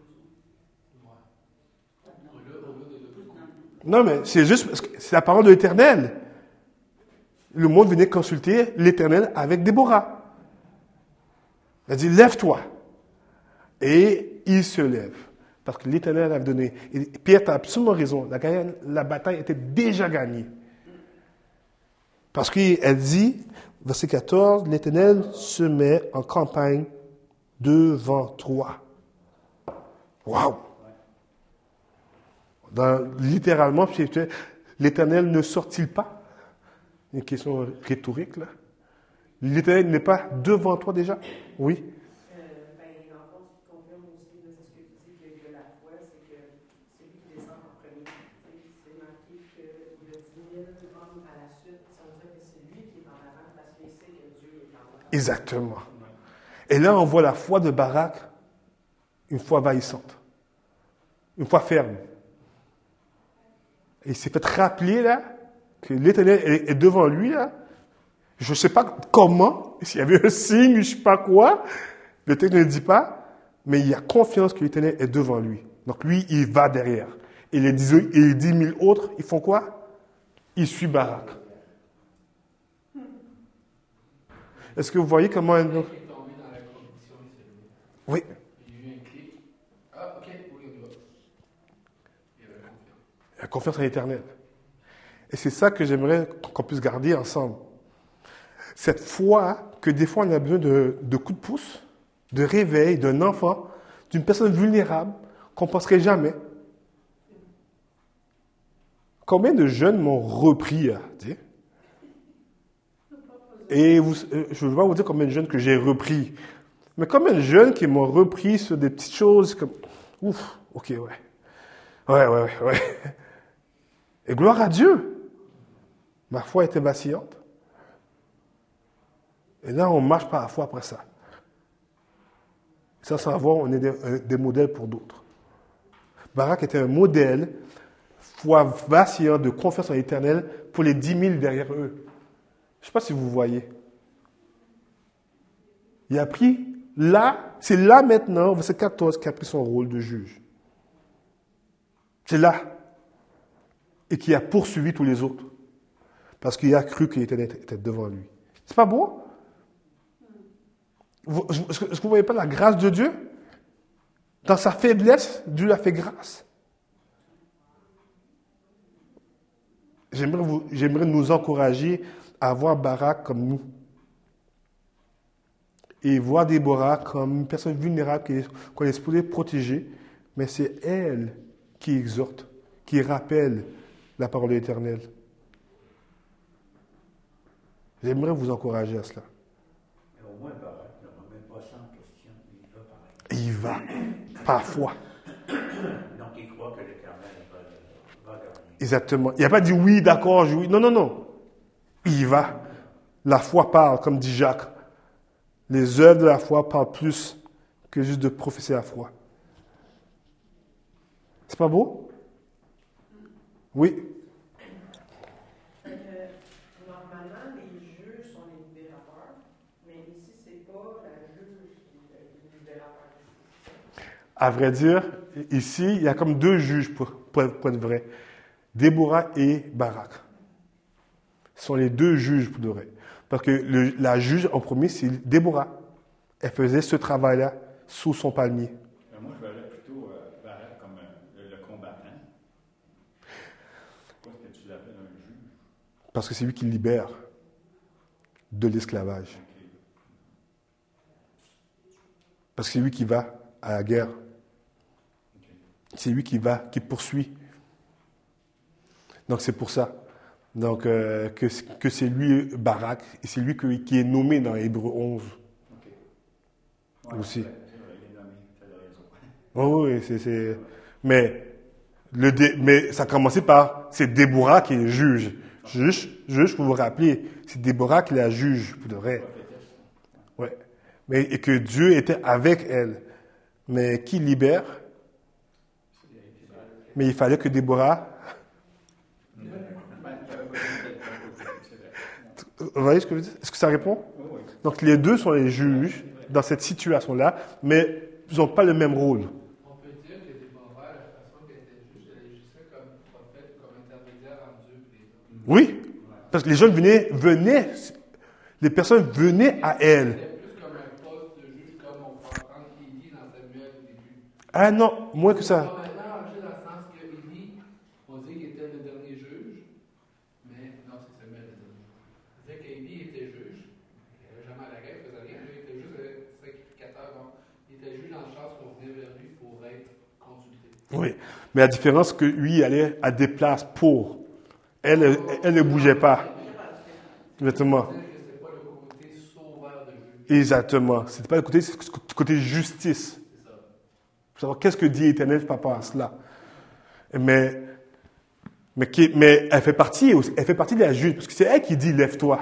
besoin. Non, mais c'est juste parce que c'est la parole de l'Éternel. le monde venait consulter l'Éternel avec Déborah. Elle dit, lève-toi. Et il se lève. Parce que l'Éternel avait donné. Et Pierre, tu as absolument raison. La, la bataille était déjà gagnée. Parce qu'elle dit, verset quatorze, l'Éternel se met en campagne devant toi. Waouh! Littéralement, l'Éternel ne sort-il pas? Une question rhétorique, là. L'Éternel n'est pas devant toi déjà? Oui. Exactement. Et là, on voit la foi de Barak, une foi vahissante, une foi ferme. Et il s'est fait rappeler, là, que l'Éternel est devant lui, là. Je ne sais pas comment, s'il y avait un signe, je ne sais pas quoi, le texte ne le dit pas, mais il a confiance que l'Éternel est devant lui. Donc lui, il va derrière. Et les dix, et les dix mille autres, ils font quoi? Ils suivent Barak. Est-ce que vous voyez comment... Elle... Oui. Ah, ok, oui, on y va. La confiance en l'Éternel. Et c'est ça que j'aimerais qu'on puisse garder ensemble. Cette foi que des fois on a besoin de, de coups de pouce, de réveil d'un enfant, d'une personne vulnérable qu'on ne penserait jamais. Combien de jeunes m'ont repris à dire? Et vous, je ne vais pas vous dire combien de jeunes que j'ai repris. Mais combien de jeunes qui m'ont repris sur des petites choses comme... Ouf, ok, ouais. Ouais, ouais, ouais, ouais. Et gloire à Dieu. Ma foi était vacillante. Et là, on marche par la foi après ça. Ça, sans avoir, on est des, des modèles pour d'autres. Barak était un modèle, foi vacillante, de confiance en l'Éternel pour les dix mille derrière eux. Je ne sais pas si vous voyez. Il a pris, là, c'est là maintenant, verset quatorze, qui a pris son rôle de juge. C'est là. Et qui a poursuivi tous les autres. Parce qu'il a cru qu'il était, était devant lui. C'est pas beau? Vous, est-ce que vous ne voyez pas la grâce de Dieu? Dans sa faiblesse, Dieu a fait grâce. J'aimerais, vous, j'aimerais nous encourager à voir Barak comme nous. Et voir Déborah comme une personne vulnérable qu'on est supposé protéger, mais c'est elle qui exhorte, qui rappelle la parole de l'Éternel. J'aimerais vous encourager à cela. Mais au moins, Barak ne remet pas ça en question. Il va pareil. Il va, par foi. Donc il croit que l'Éternel va, va gagner. Exactement. Il n'a pas dit oui, d'accord, je oui. Non, non, non. Il va. La foi parle, comme dit Jacques. Les œuvres de la foi parlent plus que juste de professer la foi. C'est pas beau? Oui. Euh, normalement, les juges sont les libérateurs, mais ici, c'est pas la juge qui est le libérateur. À vrai dire, ici, il y a comme deux juges pour, pour, pour être vrai. Déborah et Barak. Ce sont les deux juges pour de vrai. Parce que le, la juge en premier, c'est Déborah. Elle faisait ce travail-là sous son palmier. Euh, moi, je verrais plutôt euh, Barak comme euh, le, le combattant. Pourquoi est-ce que tu l'appelles un juge? Parce que c'est lui qui libère de l'esclavage. Okay. Parce que c'est lui qui va à la guerre. Okay. C'est lui qui va, qui poursuit. Donc c'est pour ça. Donc, euh, que, que c'est lui, Barak, et c'est lui que, qui est nommé dans Hébreux onze. Okay. Ouais, aussi. Il est nommé, tu as raison. Oh, oui, c'est, c'est... Mais, le dé... Mais ça a commencé par, c'est Déborah qui est juge. Juge, juge, pour vous rappeler, c'est Déborah qui est la juge, pour de vrai. Ouais. Mais, et que Dieu était avec elle. Mais qui libère? Mais il fallait que Déborah... Vous voyez ce que je veux dire? Est-ce que ça répond? Oui. Donc les deux sont les juges dans cette situation-là, mais ils n'ont pas le même rôle. On peut dire que Déborah, la façon qu'elle était juge, elle agissait comme prophète, comme intermédiaire entre Dieu et les hommes. Oui, Parce que les gens venaient, venaient, les personnes venaient à elle. C'était plus comme un poste de juge, comme on peut apprendre Élie dans Samuel au début. Ah non, moins que ça. Pas maintenant, âgé dans le sens que Élie, on dit qu'il était le dernier juge, mais non, c'est Samuel le dernier. C'est-à-dire qu'Élie était juge, il n'avait jamais à la guerre, il faisait rien, lui, il était juste le sacrificateur. Donc, il était juge dans le sens qu'on venait vers lui pour être consulté. Oui, mais la différence, c'est que lui allait à des places pour. Elle, elle, elle ne bougeait pas. Exactement. C'est pas le côté sauveur de Dieu. Exactement. C'était pas le côté, c'est le côté justice. Pour savoir qu'est-ce que dit l'Éternel par rapport à cela. Mais, mais, qui, mais elle fait partie, elle fait partie de la juge, parce que c'est elle qui dit lève-toi.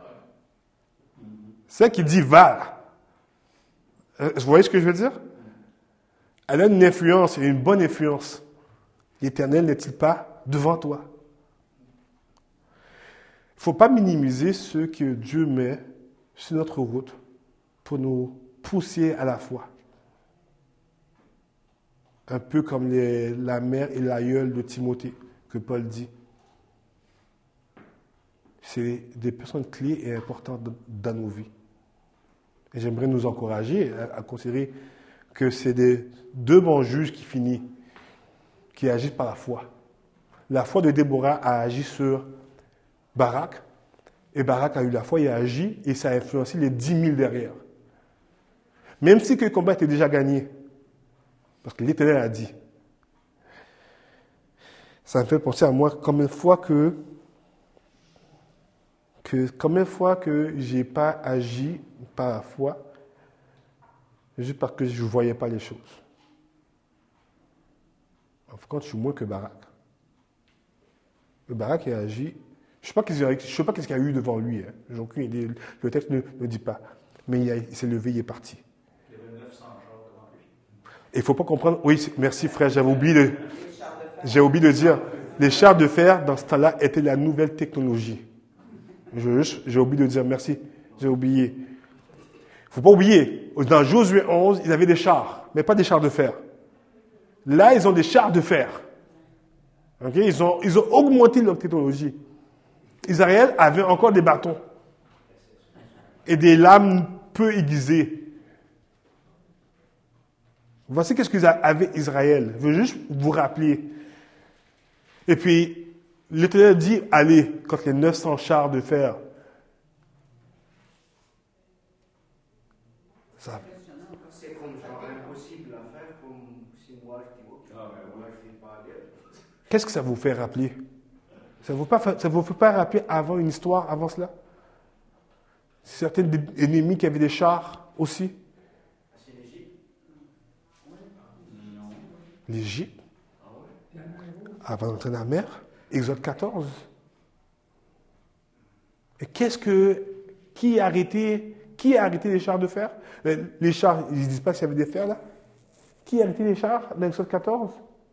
C'est elle qui dit va. Vous voyez ce que je veux dire? Elle a une influence, une bonne influence. L'Éternel n'est-il pas devant toi? Il ne faut pas minimiser ce que Dieu met sur notre route pour nous pousser à la foi. Un peu comme les, la mère et l'aïeul de Timothée, que Paul dit. C'est des personnes clés et importantes dans nos vies. Et j'aimerais nous encourager à, à considérer que c'est des deux bons juges qui finissent, qui agissent par la foi. La foi de Déborah a agi sur Barak, et Barak a eu la foi, il a agi, et ça a influencé les dix mille derrière. Même si que le combat était déjà gagné, parce que l'Éternel a dit. Ça me fait penser à moi combien de fois que, que combien de fois que j'ai pas agi par la foi, juste parce que je ne voyais pas les choses. En fait, je suis moins que Barak. Le Barak a agi. Je ne sais pas ce qu'il y a eu devant lui. Hein. J'ai aucune idée. Le texte ne, ne dit pas. Mais il, a, il s'est levé, il est parti. Il y avait neuf cents chars devant lui. Et il ne faut pas comprendre. Oui, merci frère, j'avais oublié de, j'ai oublié de dire. Les chars de fer, dans ce temps-là, étaient la nouvelle technologie. Je, j'ai oublié de dire merci. J'ai oublié. Il ne faut pas oublier. Dans Josué onze, ils avaient des chars, mais pas des chars de fer. Là, ils ont des chars de fer. Okay? Ils ont, ils ont augmenté leur technologie. Israël avait encore des bâtons et des lames peu aiguisées. Voici qu'est-ce qu'avait Israël. Je veux juste vous rappeler. Et puis, l'Éternel dit, allez, contre les neuf cents chars de fer. Ça. C'est comme genre impossible à faire, comme si moi je dis, ok, moi je ne vais pas aller. Qu'est-ce que ça vous fait rappeler? Ça ne vous, vous fait pas rappeler avant une histoire, avant cela? Certains ennemis qui avaient des chars aussi? C'est l'Égypte? Non. L'Égypte? Avant d'entrer dans la mer? Exode quatorze. Et qu'est-ce que... Qui a arrêté, qui a arrêté les chars de fer? Les chars, ils ne disent pas s'il y avait des fers là? Qui a arrêté les chars dans Exode quatorze?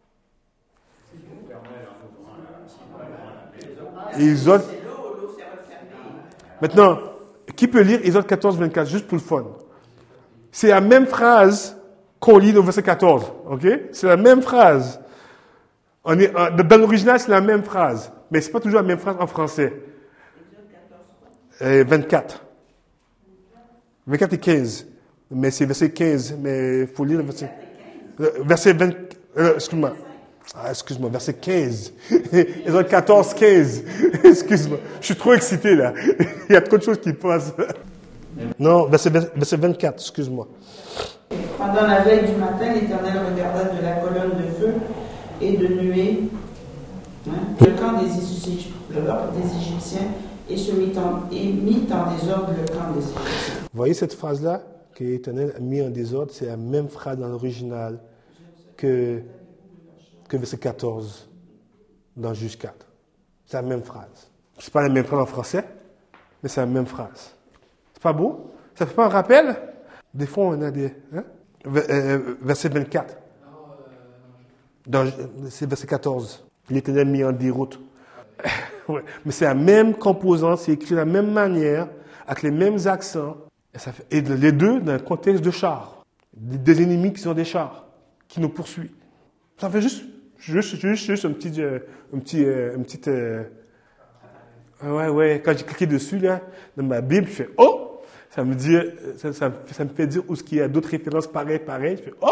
Exode. Maintenant, qui peut lire Exode quatorze, vingt-quatre, juste pour le fun? C'est la même phrase qu'on lit au verset quatorze, ok? C'est la même phrase. On est, dans l'original, c'est la même phrase, mais c'est pas toujours la même phrase en français. Euh, vingt-quatre. vingt-quatre et quinze. Mais c'est verset quinze, mais il faut lire le verset. Verset vingt, euh, excuse-moi. Ah, excuse-moi, verset quinze. Ils ont quatorze, quinze. Excuse-moi. Je suis trop excité, là. Il y a trop de choses qui passent. Non, verset, verset vingt-quatre, excuse-moi. Pendant la veille du matin, l'Éternel regarda de la colonne de feu et de nuée hein, le camp des, Égyptiens, des Égyptiens et, se mit en, et mit en désordre le camp des Égyptiens. Vous voyez cette phrase-là que l'Éternel a mis en désordre, c'est la même phrase dans l'original que... que verset quatorze dans Juge quatre. C'est la même phrase. C'est pas la même phrase en français, mais c'est la même phrase. C'est pas beau? Ça fait pas un rappel? Des fois, on a des... Hein? Verset vingt-quatre. Dans, c'est verset quatorze. L'Éternel mis en déroute. Ouais. Mais c'est la même composante, c'est écrit de la même manière, avec les mêmes accents. Et, ça fait, et les deux dans le contexte de chars. Des, des ennemis qui sont des chars, qui nous poursuivent. Ça fait juste, juste, juste, juste un petit, euh, un petit, euh, un petit, euh, Ouais, ouais. Quand j'ai cliqué dessus, là, dans ma Bible, je fais « Oh! » Ça me dit, ça, ça, ça me fait dire où est-ce qu'il y a d'autres références pareilles, pareilles. Je fais « Oh! »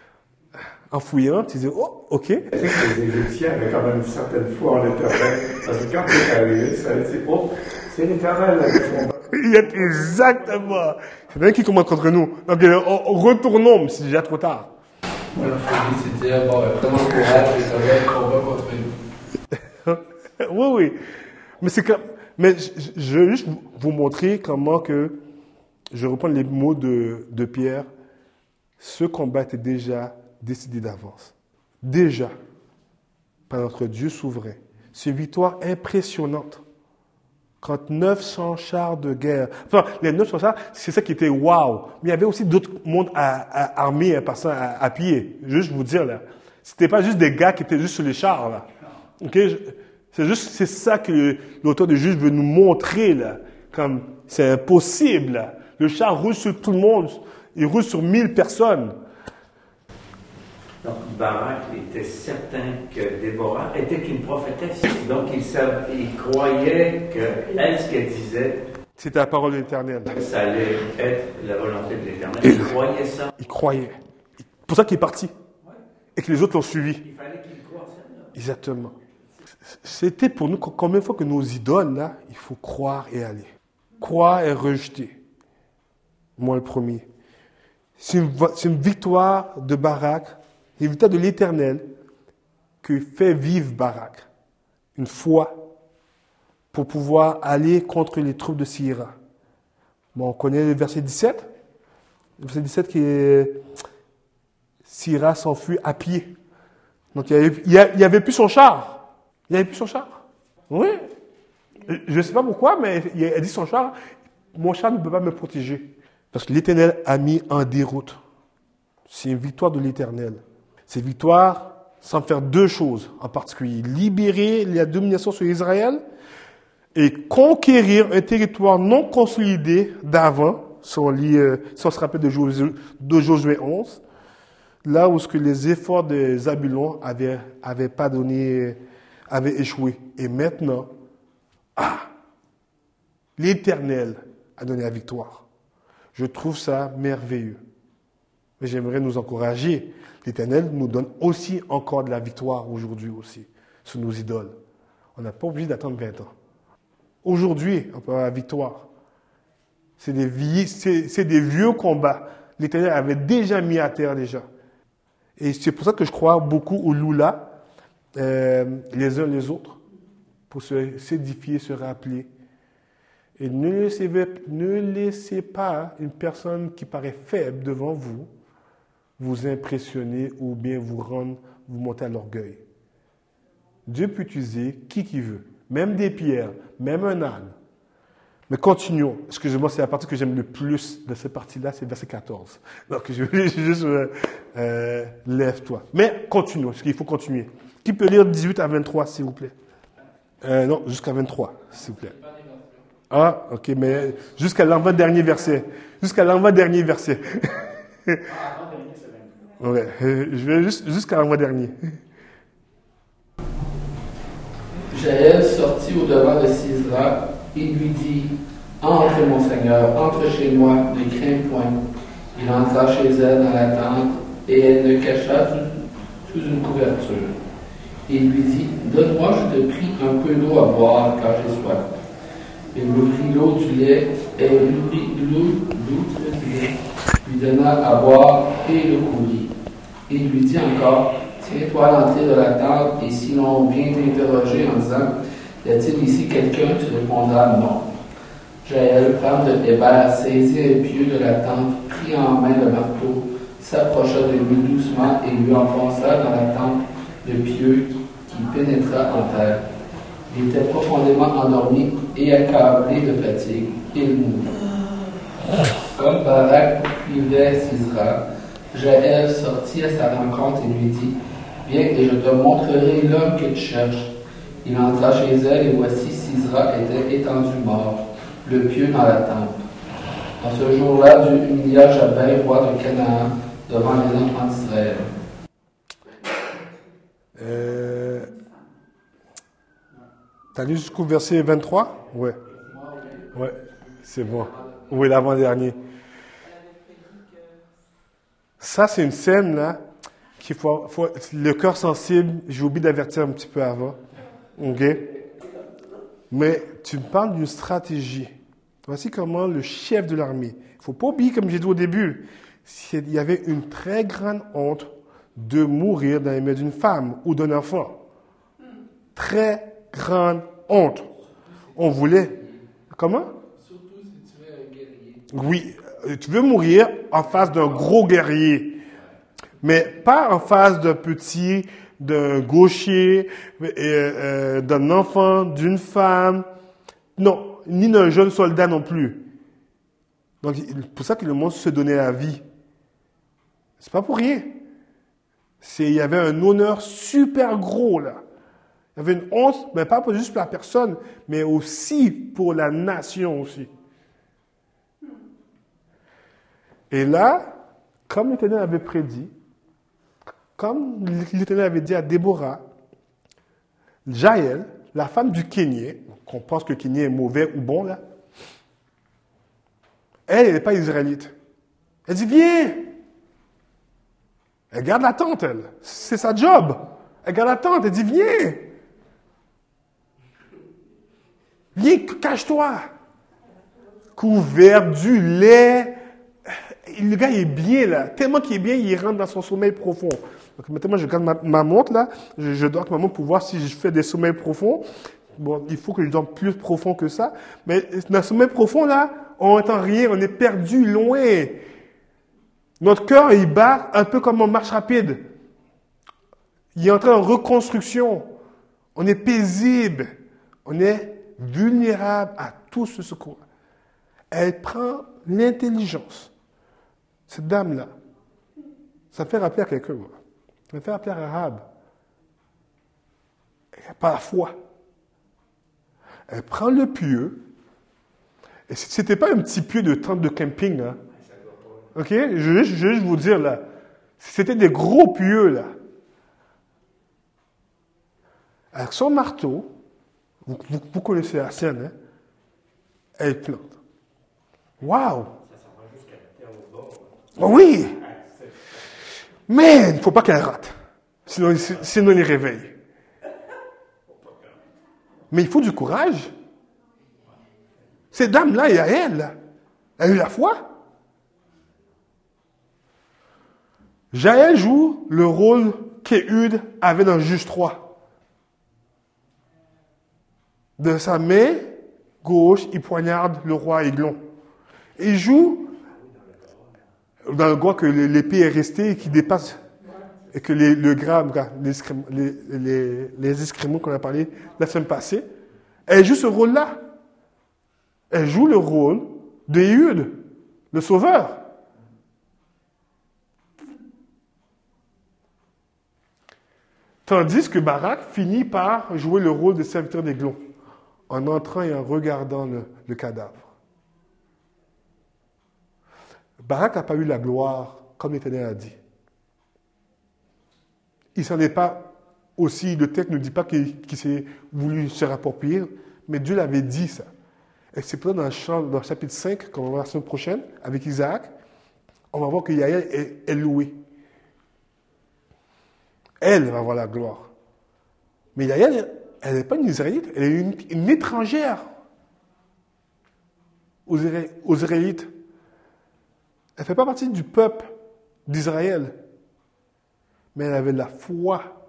En fouillant, tu dis « Oh, OK. » Les Égyptiens avaient quand même une certaine foi en l'Éternel. Parce que quand c'est arrivé, ça a dit « Oh, c'est l'Éternel là qui font. » Il y a exactement. C'est bien qui commande contre nous. Donc, euh, retournons, mais c'est déjà trop tard. Voilà, il faut se dire, bon, vraiment courage, l'Éternel combat contre nous. Oui, oui. Mais c'est comme, mais je, je veux juste vous montrer comment que, je reprends les mots de, de Pierre, ce combat était déjà décidé d'avance. Déjà, par notre Dieu souverain. C'est une victoire impressionnante. Quand neuf cents chars de guerre, enfin, les neuf cents chars, c'est ça qui était waouh. Mais il y avait aussi d'autres mondes à, à, armés, à passant à, à pied. Juste vous dire, là. C'était pas juste des gars qui étaient juste sur les chars, là. OK? C'est juste, c'est ça que l'auteur de Juge veut nous montrer, là. Comme, c'est impossible, là. Le char roule sur tout le monde. Il roule sur mille personnes. Donc, Barak était certain que Déborah était une prophétesse. Donc, il, savait, il croyait que elle, ce qu'elle disait, c'était la parole de l'Éternel. Ça allait être la volonté de l'Éternel. Il croyait ça. Il croyait. C'est pour ça qu'il est parti. Et que les autres l'ont suivi. Il fallait qu'il croie ça. Exactement. C'était pour nous, combien de fois que nos idoles, là, il faut croire et aller. Croire et rejeter. Moi, le premier. C'est une, c'est une victoire de Barak, une victoire de l'Éternel que fait vivre Barak. Une foi pour pouvoir aller contre les troupes de Sisera. Bon, on connaît le verset dix-sept. Le verset dix-sept qui est Sisera s'enfuit à pied. Donc, il n'y avait, avait plus son char. Il n'y avait plus son char. Oui. Je ne sais pas pourquoi, mais il a dit son char, mon char ne peut pas me protéger. Parce que l'Éternel a mis en déroute. C'est une victoire de l'Éternel. C'est une victoire sans faire deux choses en particulier. Libérer la domination sur Israël et conquérir un territoire non consolidé d'avant, si on, lit, euh, si on se rappelle de Josué, de Josué onze, là où ce que les efforts de Zabulon avaient, avaient pas donné, avaient échoué. Et maintenant, ah, l'Éternel a donné la victoire. Je trouve ça merveilleux. Mais j'aimerais nous encourager. L'Éternel nous donne aussi encore de la victoire aujourd'hui aussi sur nos idoles. On n'a pas obligé d'attendre vingt ans. Aujourd'hui, on peut avoir la victoire. C'est des, vie, c'est, c'est des vieux combats. L'Éternel avait déjà mis à terre déjà. Et c'est pour ça que je crois beaucoup au Lula, euh, les uns les autres, pour se, s'édifier, se rappeler. Et ne laissez, ne laissez pas une personne qui paraît faible devant vous vous impressionner ou bien vous rendre, vous monter à l'orgueil. Dieu peut utiliser qui qui veut, même des pierres, même un âne. Mais continuons. Excusez-moi, c'est la partie que j'aime le plus de cette partie-là, c'est verset quatorze. Donc, je vais juste, euh, euh, lève-toi. Mais continuons, parce qu'il faut continuer. Qui peut lire dix-huit à vingt-trois, s'il vous plaît? Euh, non, jusqu'à vingt-trois, s'il vous plaît. Ah, ok, mais jusqu'à l'avant-dernier verset. Jusqu'à l'avant-dernier verset. Ouais, je vais juste, jusqu'à l'avant-dernier. Jaël sortit au-devant de Sisera et lui dit, « Entre, mon Seigneur, entre chez moi, ne crains point. » Il entra chez elle dans la tente, et elle le cacha sous, sous une couverture. Et il lui dit, « Donne-moi, je te prie, un peu d'eau à boire, car j'ai soif. » Il ouvrit l'eau du lait, et il ouvrit l'eau du lait, lui donna à boire et le couvrit. Et il lui dit encore, tiens-toi à l'entrée de la tente, et si l'on vient t'interroger en disant, y a-t-il ici quelqu'un, tu répondras non. Jaël, femme de Hébert, saisit un pieu de la tente, prit en main le marteau, s'approcha de lui doucement et lui enfonça dans la tente le pieu qui pénétra en terre. Il était profondément endormi et accablé de fatigue. Il mourut. Comme Barak poursuivait Sisera, Jaël sortit à sa rencontre et lui dit, « Viens et je te montrerai l'homme que tu cherches. » Il entra chez elle et voici Sisera était étendu mort, le pieu dans la tente. En ce jour-là, Dieu humilia Jabin, roi de Canaan, devant les enfants d'Israël. Euh... T'as lu jusqu'au verset vingt-trois? Ouais. Ouais, c'est bon. Oui, l'avant-dernier. Ça, c'est une scène, là, qu'il faut, faut... Le cœur sensible, j'ai oublié d'avertir un petit peu avant. OK? Mais tu me parles d'une stratégie. Voici comment le chef de l'armée. Il ne faut pas oublier, comme j'ai dit au début, il y avait une très grande honte de mourir dans les mains d'une femme ou d'un enfant. Très grande honte. On voulait... Comment? Surtout si tu es un guerrier. Oui, tu veux mourir en face d'un gros guerrier, mais pas en face d'un petit, d'un gaucher, euh, euh, d'un enfant, d'une femme, non, ni d'un jeune soldat non plus. Donc, c'est pour ça que le monde se donnait la vie. C'est pas pour rien. C'est, il y avait un honneur super gros, là. Il y avait une honte, mais pas pour juste pour la personne, mais aussi pour la nation aussi. Et là, comme l'Éternel avait prédit, comme l'Éternel avait dit à Déborah, Jaël, la femme du Kénier, qu'on pense que le Kénier est mauvais ou bon, là, elle, elle n'est pas israélite. Elle dit, viens! Elle garde la tente, elle. C'est sa job. Elle garde la tente, elle dit, viens! Viens, cache-toi! Couvert du lait. Le gars, il est bien, là. Tellement qu'il est bien, il rentre dans son sommeil profond. Donc, maintenant, je regarde ma, ma montre, là. Je, je dors avec ma montre pour voir si je fais des sommeils profonds. Bon, il faut que je dorme plus profond que ça. Mais dans le sommeil profond, là, on n'entend rien. On est perdu loin. Notre cœur, il bat un peu comme en marche rapide. Il est en train de reconstruction. On est paisible. On est vulnérable à tout ce secours. Elle prend l'intelligence. Cette dame-là, ça me fait rappeler à quelqu'un. Ça me fait rappeler à Rahab. Elle n'a pas la foi. Elle prend le pieu. Et ce n'était pas un petit pieu de tente de camping. Hein. OK? Je vais juste vous dire, là. C'était des gros pieux, là. Avec son marteau, vous, vous, vous connaissez la scène, hein? Elle plante. Waouh! Oh oui! Mais il ne faut pas qu'elle rate. Sinon, sinon il réveille. Mais il faut du courage. Cette dame-là, il y a elle. Elle a eu la foi. Jaël joue le rôle qu'Éhud avait dans Juge trois. De sa main gauche, il poignarde le roi Églon. Il joue dans le goût que l'épée est restée et qui dépasse, et que les, le gramme, les, les, les, les escrimaux qu'on a parlé la semaine passée, elle joue ce rôle-là. Elle joue le rôle d'Éhud, le sauveur. Tandis que Barak finit par jouer le rôle de serviteur d'Églon, en entrant et en regardant le, le cadavre. Barak n'a pas eu la gloire, comme l'Éternel a dit. Il s'en est pas aussi, le texte ne dit pas qu'il, qu'il s'est voulu se rapproprier, mais Dieu l'avait dit ça. Et c'est pour ça dans le, champ, dans le chapitre cinq, qu'on va voir la semaine prochaine, avec Isaac, on va voir que Yaël est, est louée. Elle va avoir la gloire. Mais Yaël, elle n'est pas une Israélite, elle est une, une étrangère aux, aux Israélites. Elle ne fait pas partie du peuple d'Israël, mais elle avait la foi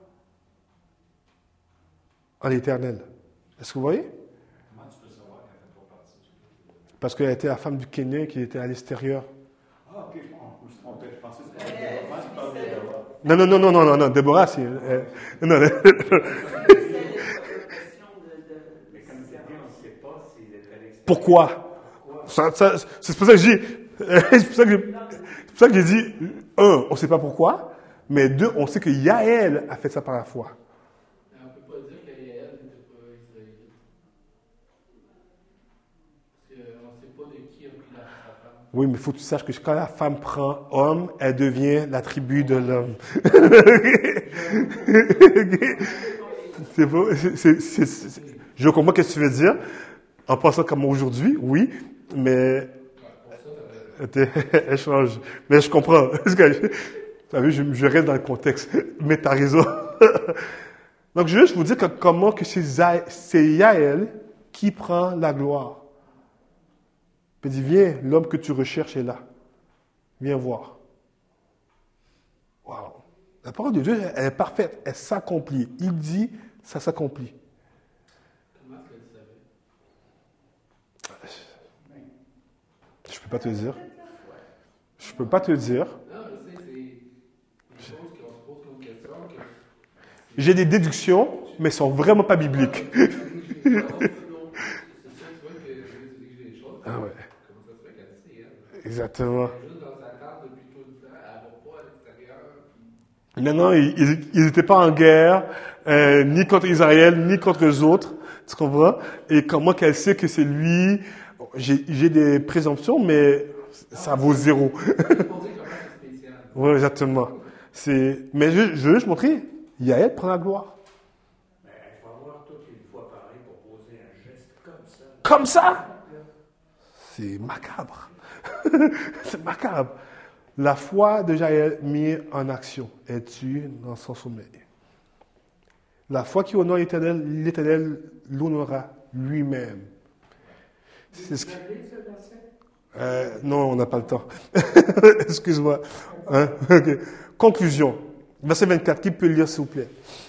en l'Éternel. Est-ce que vous voyez? Comment tu peux savoir qu'elle ne fait pas partie du peuple? Parce qu'elle était la femme du Kénia qui était à l'extérieur. Ah, ok, je me suis trompé. Je pensais que c'était Déborah. Moi, je parle de Déborah. Non, non, non, non, non, non, non, Déborah, c'est... Euh, non, non. Mais comme c'est dit, on ne sait pas s'il était à l'extérieur. Pourquoi? Ça, ça, c'est pour ça que j'ai... c'est pour ça que j'ai, c'est pour ça que j'ai dit, un, on ne sait pas pourquoi, mais deux, on sait que Yaël a fait ça par la foi. On ne peut pas dire que Yaël n'était pas israélite. Parce qu'on ne sait pas de qui a pris la sa femme. Oui, mais il faut que tu saches que quand la femme prend homme, elle devient la tribu de l'homme. c'est pas... C'est, c'est, c'est, c'est, Je comprends ce que tu veux dire. En pensant comme aujourd'hui, oui, mais elle change. Mais je comprends. Tu as vu, je, je reste dans le contexte. Mais tu as raison. Donc, je veux juste vous dire que comment que c'est, c'est Yaël qui prend la gloire. Il dit, viens, l'homme que tu recherches est là. Viens voir. Wow. La parole de Dieu, elle est parfaite. Elle s'accomplit. Il dit, ça s'accomplit. Comment est-ce que tu savais? Je ne peux pas te dire. Je ne peux pas te dire. Non, je sais, c'est une chose qu'on se pose comme question. Que... J'ai des déductions, mais elles ne sont vraiment pas bibliques. C'est ça, tu vois que je dis des choses. Ah ouais. Comment ça se fait qu'elle sait, hein? Exactement. Juste dans sa table depuis tout le temps, elle ne va pas à l'extérieur. Non, non, ils n'étaient pas en guerre, euh, ni contre Israël, ni contre les autres. Tu comprends? Et comment qu'elle sait que c'est lui? J'ai, j'ai des présomptions, mais ça vaut zéro. Oui, exactement. C'est, mais je, je veux juste montrer, Yaël prend la gloire. Mais il faut avoir toute une foi pareille pour poser un geste comme ça. Comme ça? C'est macabre. C'est macabre. La foi de Yaël mise en action est tue dans son sommeil. La foi qui honore l'Éternel, l'Éternel l'honorera lui-même. C'est ce qui... Euh, non, on n'a pas le temps. Excuse-moi. Hein? Okay. Conclusion. Verset vingt-quatre. Qui peut lire, s'il vous plaît?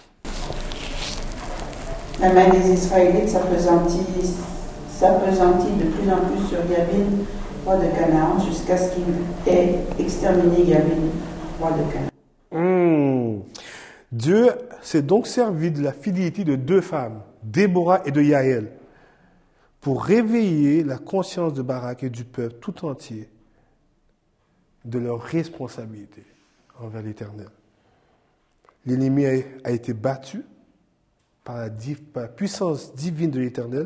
La main des Israélites s'appesantit, s'appesantit de plus en plus sur Yabin, roi de Canaan, jusqu'à ce qu'il ait exterminé Yabin, roi de Canaan. Mmh. Dieu s'est donc servi de la fidélité de deux femmes, Déborah et de Yaël, pour réveiller la conscience de Barak et du peuple tout entier de leur responsabilité envers l'Éternel. L'ennemi a, a été battu par la, par la puissance divine de l'Éternel,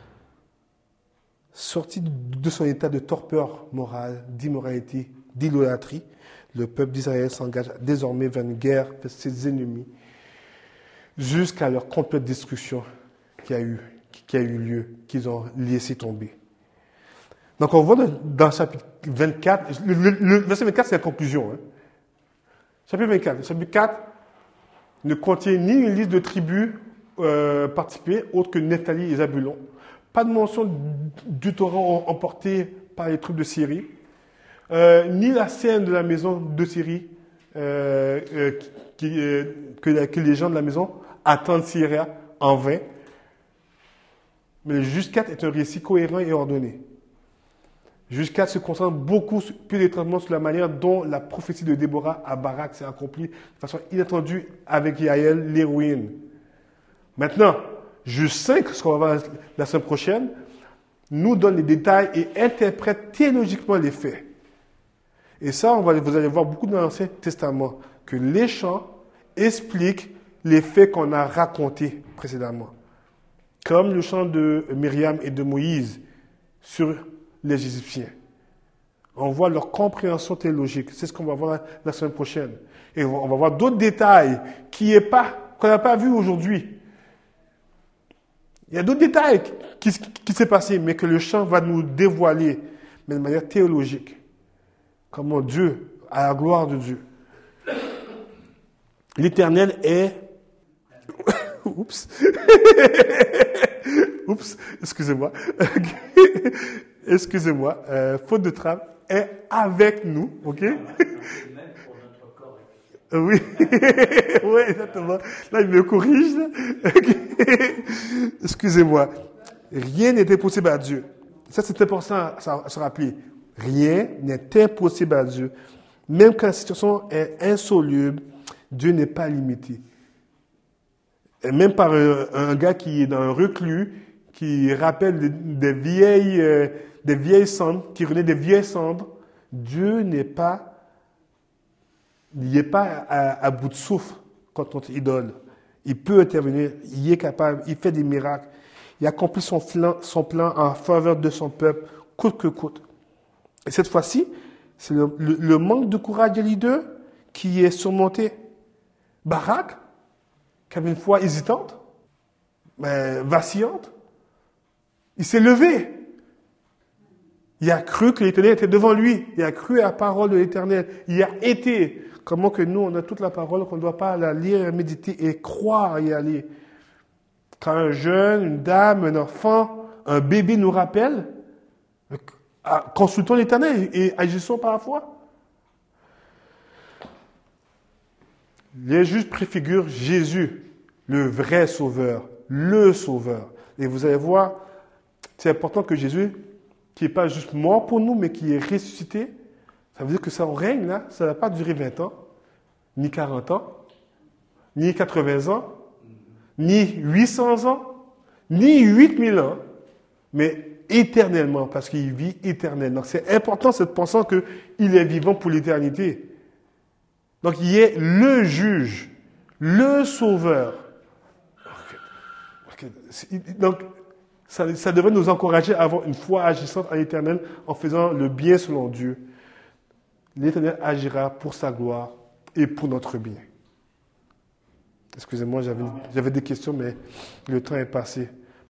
sorti de son état de torpeur morale, d'immoralité, d'idolâtrie. Le peuple d'Israël s'engage désormais vers une guerre vers ses ennemis jusqu'à leur complète destruction qui a eu qui a eu lieu, qu'ils ont laissé tomber. Donc on voit dans, dans le chapitre vingt-quatre, le, le, le verset vingt-quatre c'est la conclusion. Hein. Chapitre vingt-quatre. Le chapitre quatre ne contient ni une liste de tribus euh, participées, autres que Nephtali et Zabulon. Pas de mention du torrent emporté par les troupes de Syrie, euh, ni la scène de la maison de Syrie euh, euh, qui, euh, que, que les gens de la maison attendent Syrie en vain. Mais le Juge quatre est un récit cohérent et ordonné. Juge quatre se concentre beaucoup plus étrangement sur la manière dont la prophétie de Déborah à Barak s'est accomplie de façon inattendue avec Yaël, l'héroïne. Maintenant, Juge cinq, ce qu'on va voir la semaine prochaine, nous donne les détails et interprète théologiquement les faits. Et ça, on va, vous allez voir beaucoup dans l'Ancien Testament, que les chants expliquent les faits qu'on a racontés précédemment. Comme le chant de Myriam et de Moïse sur les Égyptiens. On voit leur compréhension théologique. C'est ce qu'on va voir la semaine prochaine. Et on va voir d'autres détails qui est pas, qu'on n'a pas vu aujourd'hui. Il y a d'autres détails qui, qui, qui s'est passé, mais que le chant va nous dévoiler, mais de manière théologique. Comment Dieu, à la gloire de Dieu. L'Éternel est... Oups. Oups, excusez-moi. Excusez-moi. Euh, faute de trappe est avec nous, ok? Oui, oui, exactement. Là, il me corrige. Excusez-moi. Rien n'est impossible à Dieu. Ça, c'est important à se rappeler. Rien n'est impossible à Dieu. Même quand la situation est insoluble, Dieu n'est pas limité. Et même par un, un gars qui est dans un reclus, qui rappelle des, des vieilles, euh, des vieilles cendres, qui renaît des vieilles cendres, Dieu n'est pas, il n'est pas à, à bout de souffle contre notre idole. Il peut intervenir, il est capable, il fait des miracles. Il accomplit son plan, son plan en faveur de son peuple, coûte que coûte. Et cette fois-ci, c'est le, le, le manque de courage des leaders qui est surmonté. Barak, qui avait une foi hésitante, ben, vacillante. Il s'est levé. Il a cru que l'Éternel était devant lui. Il a cru à la parole de l'Éternel. Il a été. Comment que nous, on a toute la parole, qu'on ne doit pas la lire, méditer et croire y aller. Quand un jeune, une dame, un enfant, un bébé nous rappelle, consultons l'Éternel et agissons par la foi. Les juges préfigurent Jésus, le vrai sauveur, le sauveur. Et vous allez voir, c'est important que Jésus, qui n'est pas juste mort pour nous, mais qui est ressuscité, ça veut dire que son règne, là, ça ne va pas durer vingt ans, ni quarante ans, ni quatre-vingts ans, ni huit cents ans, ni huit mille ans, mais éternellement, parce qu'il vit éternellement. C'est important, c'est pensant qu'il est vivant pour l'éternité. Donc, il est le juge, le sauveur. Okay. Okay. Donc, ça, ça devrait nous encourager à avoir une foi agissante en l'éternel en faisant le bien selon Dieu. L'Éternel agira pour sa gloire et pour notre bien. Excusez-moi, j'avais, j'avais des questions, mais le temps est passé.